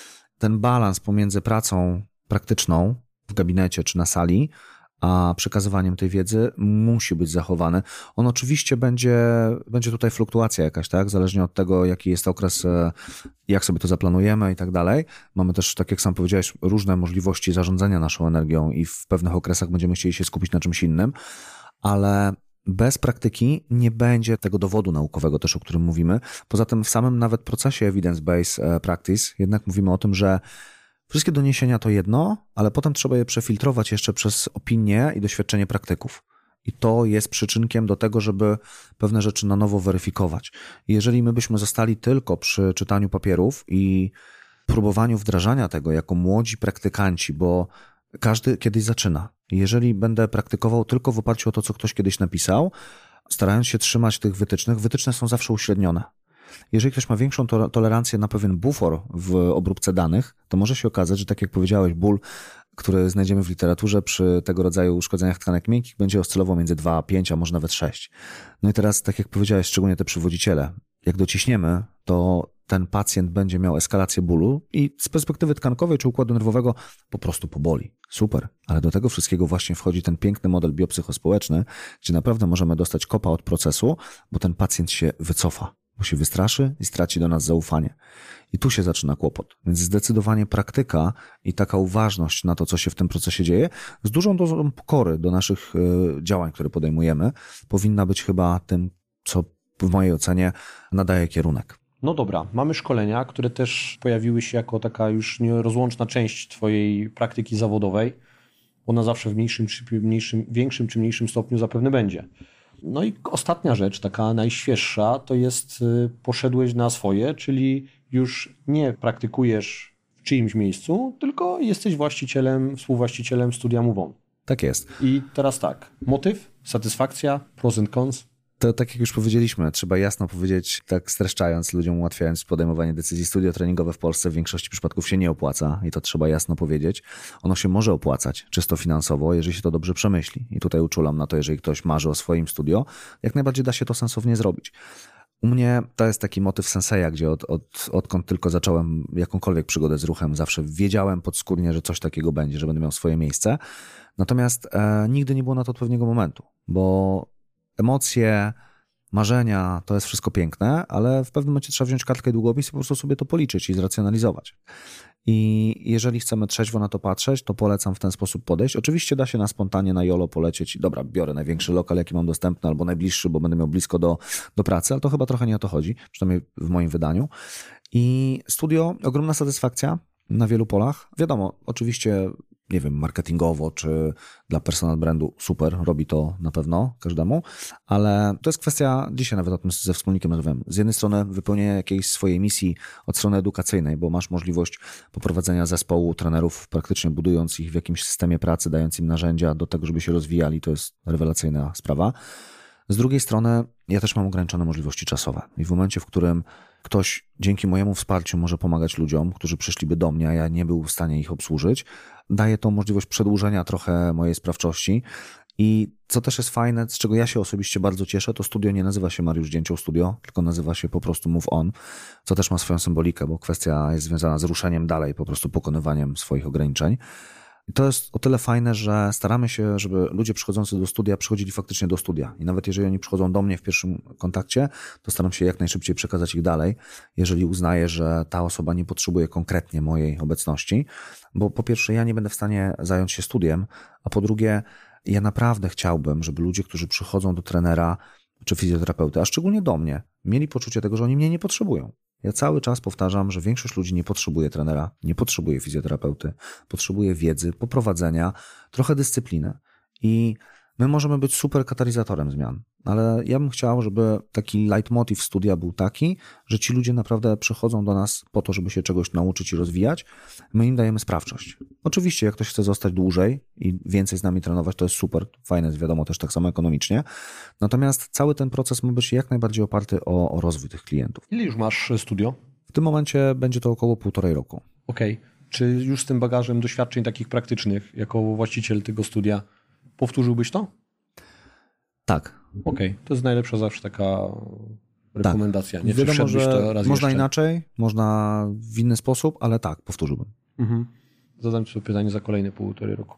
Ten balans pomiędzy pracą praktyczną w gabinecie czy na sali, a przekazywaniem tej wiedzy musi być zachowany. On oczywiście będzie, będzie tutaj fluktuacja jakaś, tak? Zależnie od tego, jaki jest okres, jak sobie to zaplanujemy i tak dalej. Mamy też, tak jak sam powiedziałeś, różne możliwości zarządzania naszą energią i w pewnych okresach będziemy chcieli się skupić na czymś innym, ale bez praktyki nie będzie tego dowodu naukowego też, o którym mówimy. Poza tym w samym nawet procesie evidence-based practice jednak mówimy o tym, że wszystkie doniesienia to jedno, ale potem trzeba je przefiltrować jeszcze przez opinię i doświadczenie praktyków. I to jest przyczynkiem do tego, żeby pewne rzeczy na nowo weryfikować. I jeżeli my byśmy zostali tylko przy czytaniu papierów i próbowaniu wdrażania tego jako młodzi praktykanci, bo każdy kiedyś zaczyna. Jeżeli będę praktykował tylko w oparciu o to, co ktoś kiedyś napisał, starając się trzymać tych wytycznych, wytyczne są zawsze uśrednione. Jeżeli ktoś ma większą to- tolerancję na pewien bufor w obróbce danych, to może się okazać, że tak jak powiedziałeś, ból, który znajdziemy w literaturze przy tego rodzaju uszkodzeniach tkanek miękkich będzie oscylował między dwa a pięć, a może nawet sześć. No i teraz, tak jak powiedziałeś, szczególnie te przywodziciele, jak dociśniemy, to ten pacjent będzie miał eskalację bólu i z perspektywy tkankowej czy układu nerwowego po prostu poboli. Super, ale do tego wszystkiego właśnie wchodzi ten piękny model biopsychospołeczny, gdzie naprawdę możemy dostać kopa od procesu, bo ten pacjent się wycofa, bo się wystraszy i straci do nas zaufanie. I tu się zaczyna kłopot. Więc zdecydowanie praktyka i taka uważność na to, co się w tym procesie dzieje, z dużą dozą pokory do naszych działań, które podejmujemy, powinna być chyba tym, co w mojej ocenie nadaje kierunek. No dobra, mamy szkolenia, które też pojawiły się jako taka już nierozłączna część twojej praktyki zawodowej. Ona zawsze w mniejszym czy mniejszym, większym czy mniejszym stopniu zapewne będzie. No i ostatnia rzecz, taka najświeższa, to jest poszedłeś na swoje, czyli już nie praktykujesz w czyimś miejscu, tylko jesteś właścicielem, współwłaścicielem studia Move On. Tak jest. I teraz tak, motyw, satysfakcja, pros and cons. To tak jak już powiedzieliśmy, trzeba jasno powiedzieć, tak streszczając ludziom, ułatwiając podejmowanie decyzji, studio treningowe w Polsce w większości przypadków się nie opłaca i to trzeba jasno powiedzieć. Ono się może opłacać czysto finansowo, jeżeli się to dobrze przemyśli. I tutaj uczulam na to, jeżeli ktoś marzy o swoim studio, jak najbardziej da się to sensownie zrobić. U mnie to jest taki motyw senseja, gdzie od, od, odkąd tylko zacząłem jakąkolwiek przygodę z ruchem, zawsze wiedziałem podskórnie, że coś takiego będzie, że będę miał swoje miejsce. Natomiast e, nigdy nie było na to odpowiedniego momentu, bo emocje, marzenia, to jest wszystko piękne, ale w pewnym momencie trzeba wziąć kartkę i długopis i po prostu sobie to policzyć i zracjonalizować. I jeżeli chcemy trzeźwo na to patrzeć, to polecam w ten sposób podejść. Oczywiście da się na spontanie, na jolo polecieć i dobra, biorę największy lokal, jaki mam dostępny, albo najbliższy, bo będę miał blisko do, do pracy, ale to chyba trochę nie o to chodzi, przynajmniej w moim wydaniu. I studio, ogromna satysfakcja na wielu polach. Wiadomo, oczywiście, nie wiem, marketingowo czy dla personal brandu super, robi to na pewno każdemu, ale to jest kwestia, dzisiaj nawet o tym ze wspólnikiem rozmawiam, z jednej strony wypełnienia jakiejś swojej misji od strony edukacyjnej, bo masz możliwość poprowadzenia zespołu trenerów, praktycznie budując ich w jakimś systemie pracy, dając im narzędzia do tego, żeby się rozwijali, to jest rewelacyjna sprawa. Z drugiej strony ja też mam ograniczone możliwości czasowe i w momencie, w którym ktoś dzięki mojemu wsparciu może pomagać ludziom, którzy przyszliby do mnie, a ja nie był w stanie ich obsłużyć, daje to możliwość przedłużenia trochę mojej sprawczości. I co też jest fajne, z czego ja się osobiście bardzo cieszę, to studio nie nazywa się Mariusz Dzięcioł Studio, tylko nazywa się po prostu Move On, co też ma swoją symbolikę, bo kwestia jest związana z ruszeniem dalej, po prostu pokonywaniem swoich ograniczeń. I to jest o tyle fajne, że staramy się, żeby ludzie przychodzący do studia przychodzili faktycznie do studia. I nawet jeżeli oni przychodzą do mnie w pierwszym kontakcie, to staram się jak najszybciej przekazać ich dalej, jeżeli uznaję, że ta osoba nie potrzebuje konkretnie mojej obecności. Bo po pierwsze, ja nie będę w stanie zająć się studiem, a po drugie, ja naprawdę chciałbym, żeby ludzie, którzy przychodzą do trenera czy fizjoterapeuty, a szczególnie do mnie, mieli poczucie tego, że oni mnie nie potrzebują. Ja cały czas powtarzam, że większość ludzi nie potrzebuje trenera, nie potrzebuje fizjoterapeuty, potrzebuje wiedzy, poprowadzenia, trochę dyscypliny. I my możemy być super katalizatorem zmian, ale ja bym chciał, żeby taki leitmotiv studia był taki, że ci ludzie naprawdę przychodzą do nas po to, żeby się czegoś nauczyć i rozwijać. My im dajemy sprawczość. Oczywiście, jak ktoś chce zostać dłużej i więcej z nami trenować, to jest super, fajne, wiadomo, też tak samo ekonomicznie. Natomiast cały ten proces ma być jak najbardziej oparty o, o rozwój tych klientów. Ile już masz studio? W tym momencie będzie to około półtorej roku. Okej. Okay. Czy już z tym bagażem doświadczeń takich praktycznych, jako właściciel tego studia, powtórzyłbyś to? Tak. Okej, okay. To jest najlepsza zawsze taka rekomendacja. Tak. Nie? Wiadomo, że to raz można jeszcze? inaczej, można w inny sposób, ale tak, powtórzyłbym. Mhm. Zadam ci sobie pytanie za kolejne półtorej roku.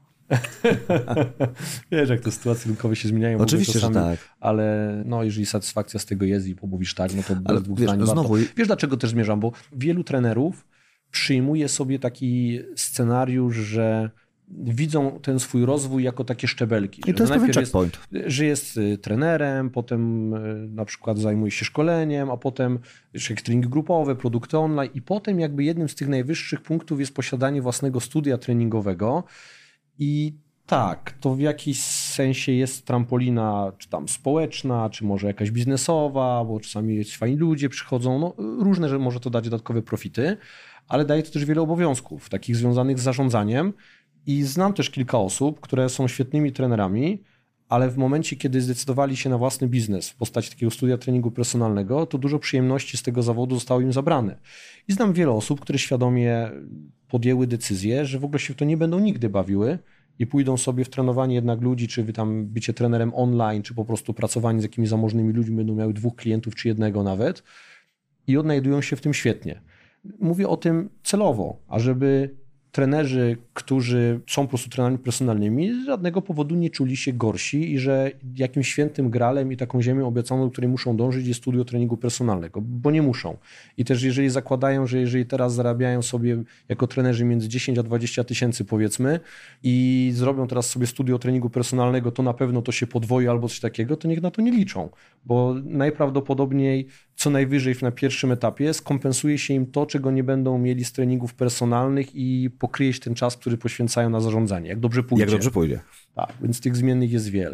Wiesz, jak te sytuacje rynkowe się zmieniają. Oczywiście, czasami, że tak. Ale no, jeżeli satysfakcja z tego jest i pomówisz tak, no to bez ale dwóch wiesz, zdań znowu... warto. Wiesz, dlaczego też zmierzam? Bo wielu trenerów przyjmuje sobie taki scenariusz, że widzą ten swój rozwój jako takie szczebelki. I to jest pewien checkpoint. Jest, że jest trenerem, potem na przykład zajmuje się szkoleniem, a potem jeszcze trening grupowy, produkty online i potem jakby jednym z tych najwyższych punktów jest posiadanie własnego studia treningowego i tak, to w jakiś sensie jest trampolina, czy tam społeczna, czy może jakaś biznesowa, bo czasami fajni ludzie przychodzą, no różne, że może to dać dodatkowe profity, ale daje to też wiele obowiązków, takich związanych z zarządzaniem. I znam też kilka osób, które są świetnymi trenerami, ale w momencie, kiedy zdecydowali się na własny biznes w postaci takiego studia treningu personalnego, to dużo przyjemności z tego zawodu zostało im zabrane. I znam wiele osób, które świadomie podjęły decyzję, że w ogóle się w to nie będą nigdy bawiły i pójdą sobie w trenowanie jednak ludzi, czy wy tam bycie trenerem online, czy po prostu pracowanie z jakimiś zamożnymi ludźmi, będą miały dwóch klientów, czy jednego nawet i odnajdują się w tym świetnie. Mówię o tym celowo, ażeby trenerzy, którzy są po prostu trenerami personalnymi, z żadnego powodu nie czuli się gorsi i że jakimś świętym gralem i taką ziemią obiecaną, do której muszą dążyć, jest studio treningu personalnego, bo nie muszą. I też jeżeli zakładają, że jeżeli teraz zarabiają sobie jako trenerzy między dziesięć a dwadzieścia tysięcy powiedzmy i zrobią teraz sobie studio treningu personalnego, to na pewno to się podwoi albo coś takiego, to niech na to nie liczą, bo najprawdopodobniej co najwyżej na pierwszym etapie skompensuje się im to, czego nie będą mieli z treningów personalnych i pokryje się ten czas, który poświęcają na zarządzanie. Jak dobrze pójdzie. Jak dobrze pójdzie. Tak, więc tych zmiennych jest wiele.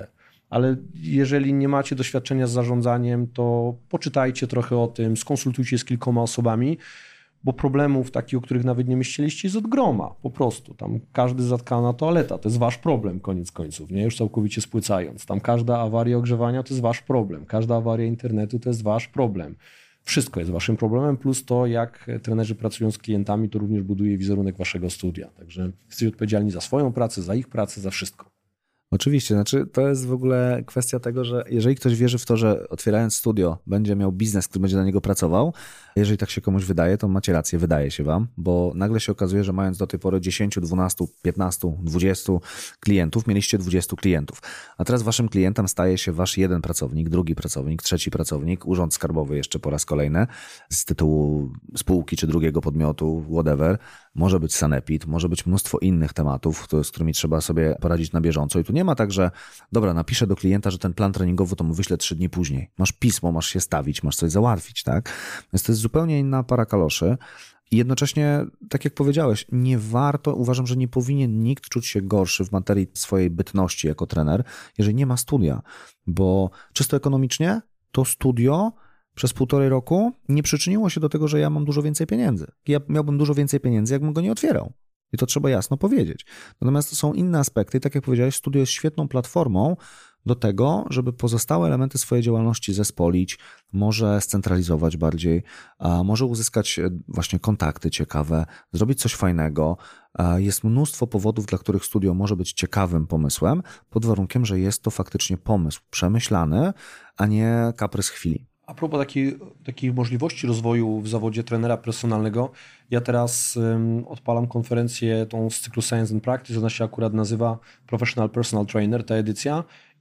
ale jeżeli nie macie doświadczenia z zarządzaniem, to poczytajcie trochę o tym, skonsultujcie z kilkoma osobami, bo problemów takich, o których nawet nie myśleliście, jest od groma, po prostu. Tam każdy zatkana toaleta, to jest wasz problem, koniec końców, nie? Już całkowicie spłycając. Tam każda awaria ogrzewania to jest wasz problem, każda awaria internetu to jest wasz problem. Wszystko jest waszym problemem, plus to, jak trenerzy pracują z klientami, to również buduje wizerunek waszego studia. Także jesteście odpowiedzialni za swoją pracę, za ich pracę, za wszystko. Oczywiście, znaczy to jest w ogóle kwestia tego, że jeżeli ktoś wierzy w to, że otwierając studio będzie miał biznes, który będzie na niego pracował, jeżeli tak się komuś wydaje, to macie rację, wydaje się wam, bo nagle się okazuje, że mając do tej pory dziesięć, dwanaście, piętnaście, dwadzieścia klientów, mieliście dwudziestu klientów, a teraz waszym klientem staje się wasz jeden pracownik, drugi pracownik, trzeci pracownik, urząd skarbowy jeszcze po raz kolejny z tytułu spółki czy drugiego podmiotu, whatever. Może być sanepid, może być mnóstwo innych tematów, z którymi trzeba sobie poradzić na bieżąco. I tu nie ma tak, że dobra, napiszę do klienta, że ten plan treningowy to mu wyślę trzy dni później. Masz pismo, masz się stawić, masz coś załatwić, tak? Więc to jest zupełnie inna para kaloszy. I jednocześnie, tak jak powiedziałeś, nie warto, uważam, że nie powinien nikt czuć się gorszy w materii swojej bytności jako trener, jeżeli nie ma studia. Bo czysto ekonomicznie to studio przez półtorej roku nie przyczyniło się do tego, że ja mam dużo więcej pieniędzy. Ja miałbym dużo więcej pieniędzy, jakbym go nie otwierał. I to trzeba jasno powiedzieć. Natomiast są inne aspekty i tak jak powiedziałeś, studio jest świetną platformą do tego, żeby pozostałe elementy swojej działalności zespolić, może scentralizować bardziej, a może uzyskać właśnie kontakty ciekawe, zrobić coś fajnego. Jest mnóstwo powodów, dla których studio może być ciekawym pomysłem, pod warunkiem, że jest to faktycznie pomysł przemyślany, a nie kaprys chwili. A propos takiej, takiej możliwości rozwoju w zawodzie trenera personalnego, ja teraz um, odpalam konferencję tą z cyklu Science and Practice, ona się akurat nazywa Professional Personal Trainer, ta edycja.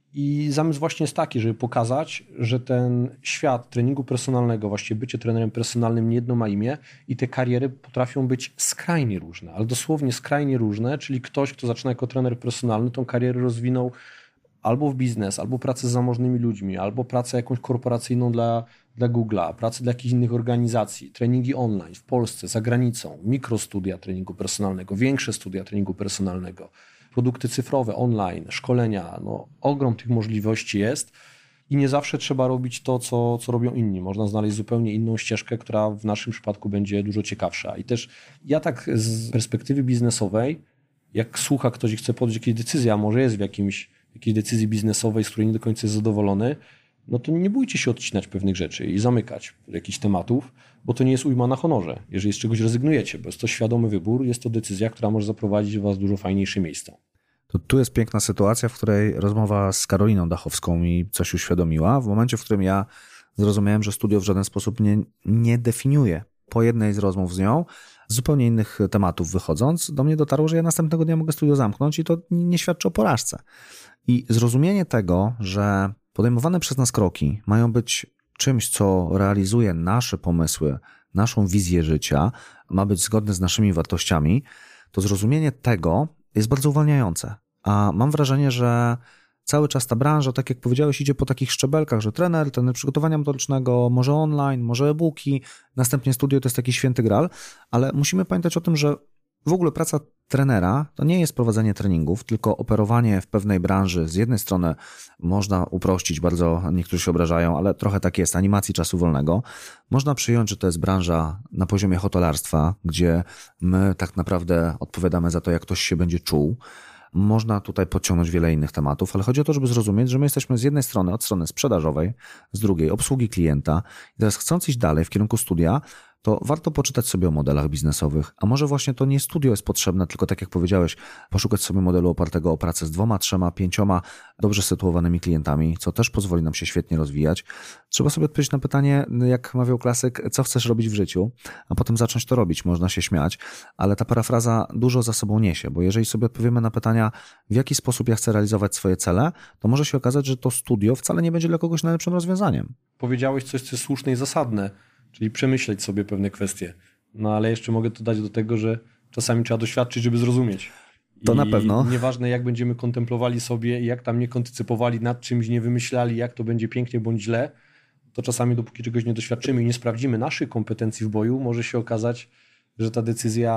I zamysł właśnie jest taki, żeby pokazać, że ten świat treningu personalnego, właściwie bycie trenerem personalnym nie jedno ma imię i te kariery potrafią być skrajnie różne, ale dosłownie skrajnie różne, czyli ktoś, kto zaczyna jako trener personalny, tą karierę rozwinął albo w biznes, albo pracę z zamożnymi ludźmi, albo pracę jakąś korporacyjną dla, dla Google'a, pracę dla jakichś innych organizacji, treningi online w Polsce, za granicą, mikrostudia treningu personalnego, większe studia treningu personalnego, produkty cyfrowe, online, szkolenia. No, ogrom tych możliwości jest i nie zawsze trzeba robić to, co, co robią inni. Można znaleźć zupełnie inną ścieżkę, która w naszym przypadku będzie dużo ciekawsza. I też ja tak z perspektywy biznesowej, jak słucha ktoś i chce podjąć jakieś decyzje, a może jest w jakimś jakiejś decyzji biznesowej, z której nie do końca jest zadowolony, no to nie bójcie się odcinać pewnych rzeczy i zamykać jakichś tematów, bo to nie jest ujma na honorze, jeżeli z czegoś rezygnujecie, bo jest to świadomy wybór, jest to decyzja, która może zaprowadzić was w dużo fajniejsze miejsca. To tu jest piękna sytuacja, w której rozmowa z Karoliną Dachowską mi coś uświadomiła. W momencie, w którym ja zrozumiałem, że studio w żaden sposób nie, nie definiuje. Po jednej z rozmów z nią, z zupełnie innych tematów wychodząc, do mnie dotarło, że ja następnego dnia mogę studio zamknąć i to nie świadczy o porażce. I zrozumienie tego, że podejmowane przez nas kroki mają być czymś, co realizuje nasze pomysły, naszą wizję życia, ma być zgodne z naszymi wartościami, to zrozumienie tego jest bardzo uwalniające. A mam wrażenie, że cały czas ta branża, tak jak powiedziałeś, idzie po takich szczebelkach, że trener, trener przygotowania motorycznego, może online, może e-booki, następnie studio to jest taki święty gral, ale musimy pamiętać o tym, że w ogóle praca trenera to nie jest prowadzenie treningów, tylko operowanie w pewnej branży. Z jednej strony można uprościć, bardzo niektórzy się obrażają, ale trochę tak jest, animacji czasu wolnego. Można przyjąć, że to jest branża na poziomie hotelarstwa, gdzie my tak naprawdę odpowiadamy za to, jak ktoś się będzie czuł. Można tutaj podciągnąć wiele innych tematów, ale chodzi o to, żeby zrozumieć, że my jesteśmy z jednej strony od strony sprzedażowej, z drugiej obsługi klienta. I teraz chcąc iść dalej w kierunku studia, to warto poczytać sobie o modelach biznesowych. A może właśnie to nie studio jest potrzebne, tylko tak jak powiedziałeś, poszukać sobie modelu opartego o pracę z dwoma, trzema, pięcioma dobrze sytuowanymi klientami, co też pozwoli nam się świetnie rozwijać. Trzeba sobie odpowiedzieć na pytanie, jak mawiał klasyk, co chcesz robić w życiu, a potem zacząć to robić. Można się śmiać, ale ta parafraza dużo za sobą niesie, bo jeżeli sobie odpowiemy na pytania, w jaki sposób ja chcę realizować swoje cele, to może się okazać, że to studio wcale nie będzie dla kogoś najlepszym rozwiązaniem. Powiedziałeś coś, co jest słuszne i zasadne, czyli przemyśleć sobie pewne kwestie. No ale jeszcze mogę dodać do tego, że czasami trzeba doświadczyć, żeby zrozumieć. To I na pewno. Nieważne, jak będziemy kontemplowali sobie i jak tam nie kontycypowali nad czymś, nie wymyślali, jak to będzie pięknie bądź źle, to czasami dopóki czegoś nie doświadczymy i nie sprawdzimy naszych kompetencji w boju, może się okazać, że ta decyzja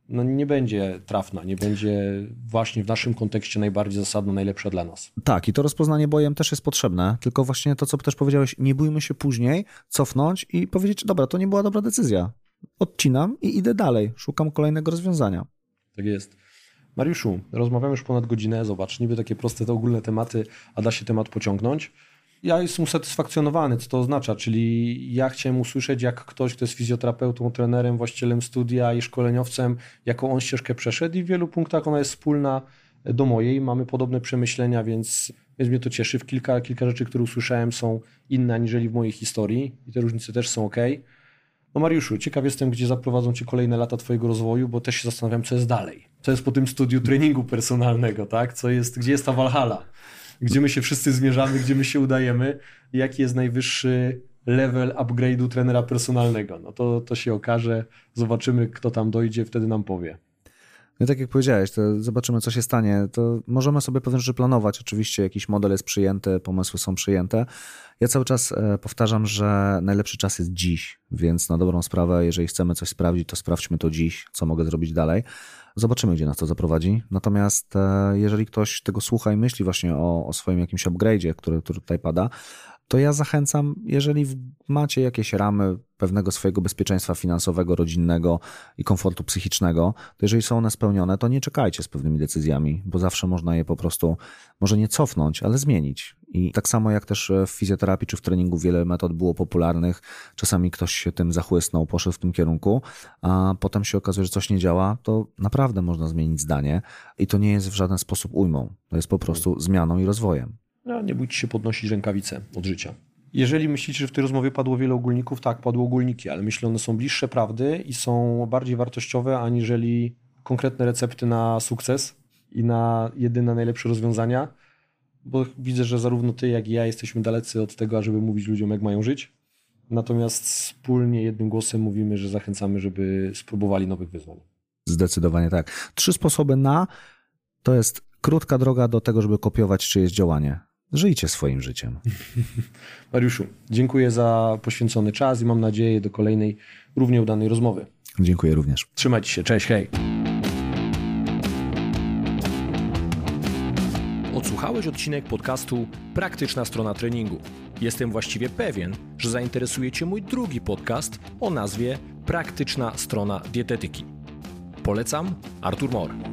no nie będzie trafna, nie będzie właśnie w naszym kontekście najbardziej zasadna, najlepsza dla nas. Tak, i to rozpoznanie bojem też jest potrzebne, tylko właśnie to, co też powiedziałeś, nie bójmy się później cofnąć i powiedzieć, dobra, to nie była dobra decyzja. Odcinam i idę dalej, szukam kolejnego rozwiązania. Tak jest. Mariuszu, rozmawiamy już ponad godzinę, zobacz, niby takie proste te ogólne tematy, a da się temat pociągnąć. Ja jestem usatysfakcjonowany, co to oznacza, czyli ja chciałem usłyszeć, jak ktoś, kto jest fizjoterapeutą, trenerem, właścicielem studia i szkoleniowcem, jaką on ścieżkę przeszedł i w wielu punktach ona jest wspólna do mojej, mamy podobne przemyślenia, więc, więc mnie to cieszy. W kilka, kilka rzeczy, które usłyszałem, są inne aniżeli w mojej historii i te różnice też są ok. No Mariuszu, ciekaw jestem, gdzie zaprowadzą Cię kolejne lata Twojego rozwoju, bo też się zastanawiam, co jest dalej. Co jest po tym studiu treningu personalnego, tak? Co jest, gdzie jest ta Walhalla? Gdzie my się wszyscy zmierzamy, gdzie my się udajemy? Jaki jest najwyższy level upgrade'u trenera personalnego? No to, to się okaże, zobaczymy, kto tam dojdzie, wtedy nam powie. No tak jak powiedziałeś, to zobaczymy, co się stanie. To możemy sobie pewne rzeczy planować. Oczywiście jakiś model jest przyjęty, pomysły są przyjęte. Ja cały czas powtarzam, że najlepszy czas jest dziś, więc na dobrą sprawę, jeżeli chcemy coś sprawdzić, to sprawdźmy to dziś, co mogę zrobić dalej. Zobaczymy, gdzie nas to zaprowadzi. Natomiast jeżeli ktoś tego słucha i myśli właśnie o, o swoim jakimś upgrade'zie, który, który tutaj pada, to ja zachęcam, jeżeli macie jakieś ramy pewnego swojego bezpieczeństwa finansowego, rodzinnego i komfortu psychicznego, to jeżeli są one spełnione, to nie czekajcie z pewnymi decyzjami, bo zawsze można je po prostu, może nie cofnąć, ale zmienić. I tak samo jak też w fizjoterapii czy w treningu wiele metod było popularnych, czasami ktoś się tym zachłysnął, poszedł w tym kierunku, a potem się okazuje, że coś nie działa, to naprawdę można zmienić zdanie i to nie jest w żaden sposób ujmą. To jest po prostu zmianą i rozwojem. No, nie bójcie się podnosić rękawice od życia. Jeżeli myślicie, że w tej rozmowie padło wiele ogólników, tak, padły ogólniki, ale myślę, one są bliższe prawdy i są bardziej wartościowe aniżeli konkretne recepty na sukces i na jedyne najlepsze rozwiązania, bo widzę, że zarówno ty, jak i ja jesteśmy dalecy od tego, ażeby mówić ludziom, jak mają żyć. Natomiast wspólnie, jednym głosem mówimy, że zachęcamy, żeby spróbowali nowych wyzwań. Zdecydowanie tak. Trzy sposoby na to jest krótka droga do tego, żeby kopiować czyjeś działanie. Żyjcie swoim życiem. Mariuszu, dziękuję za poświęcony czas i mam nadzieję do kolejnej równie udanej rozmowy. Dziękuję również. Trzymajcie się, cześć, hej. Odsłuchałeś odcinek podcastu Praktyczna strona treningu. Jestem właściwie pewien, że zainteresuje Cię mój drugi podcast o nazwie Praktyczna strona dietetyki. Polecam, Artur Mor.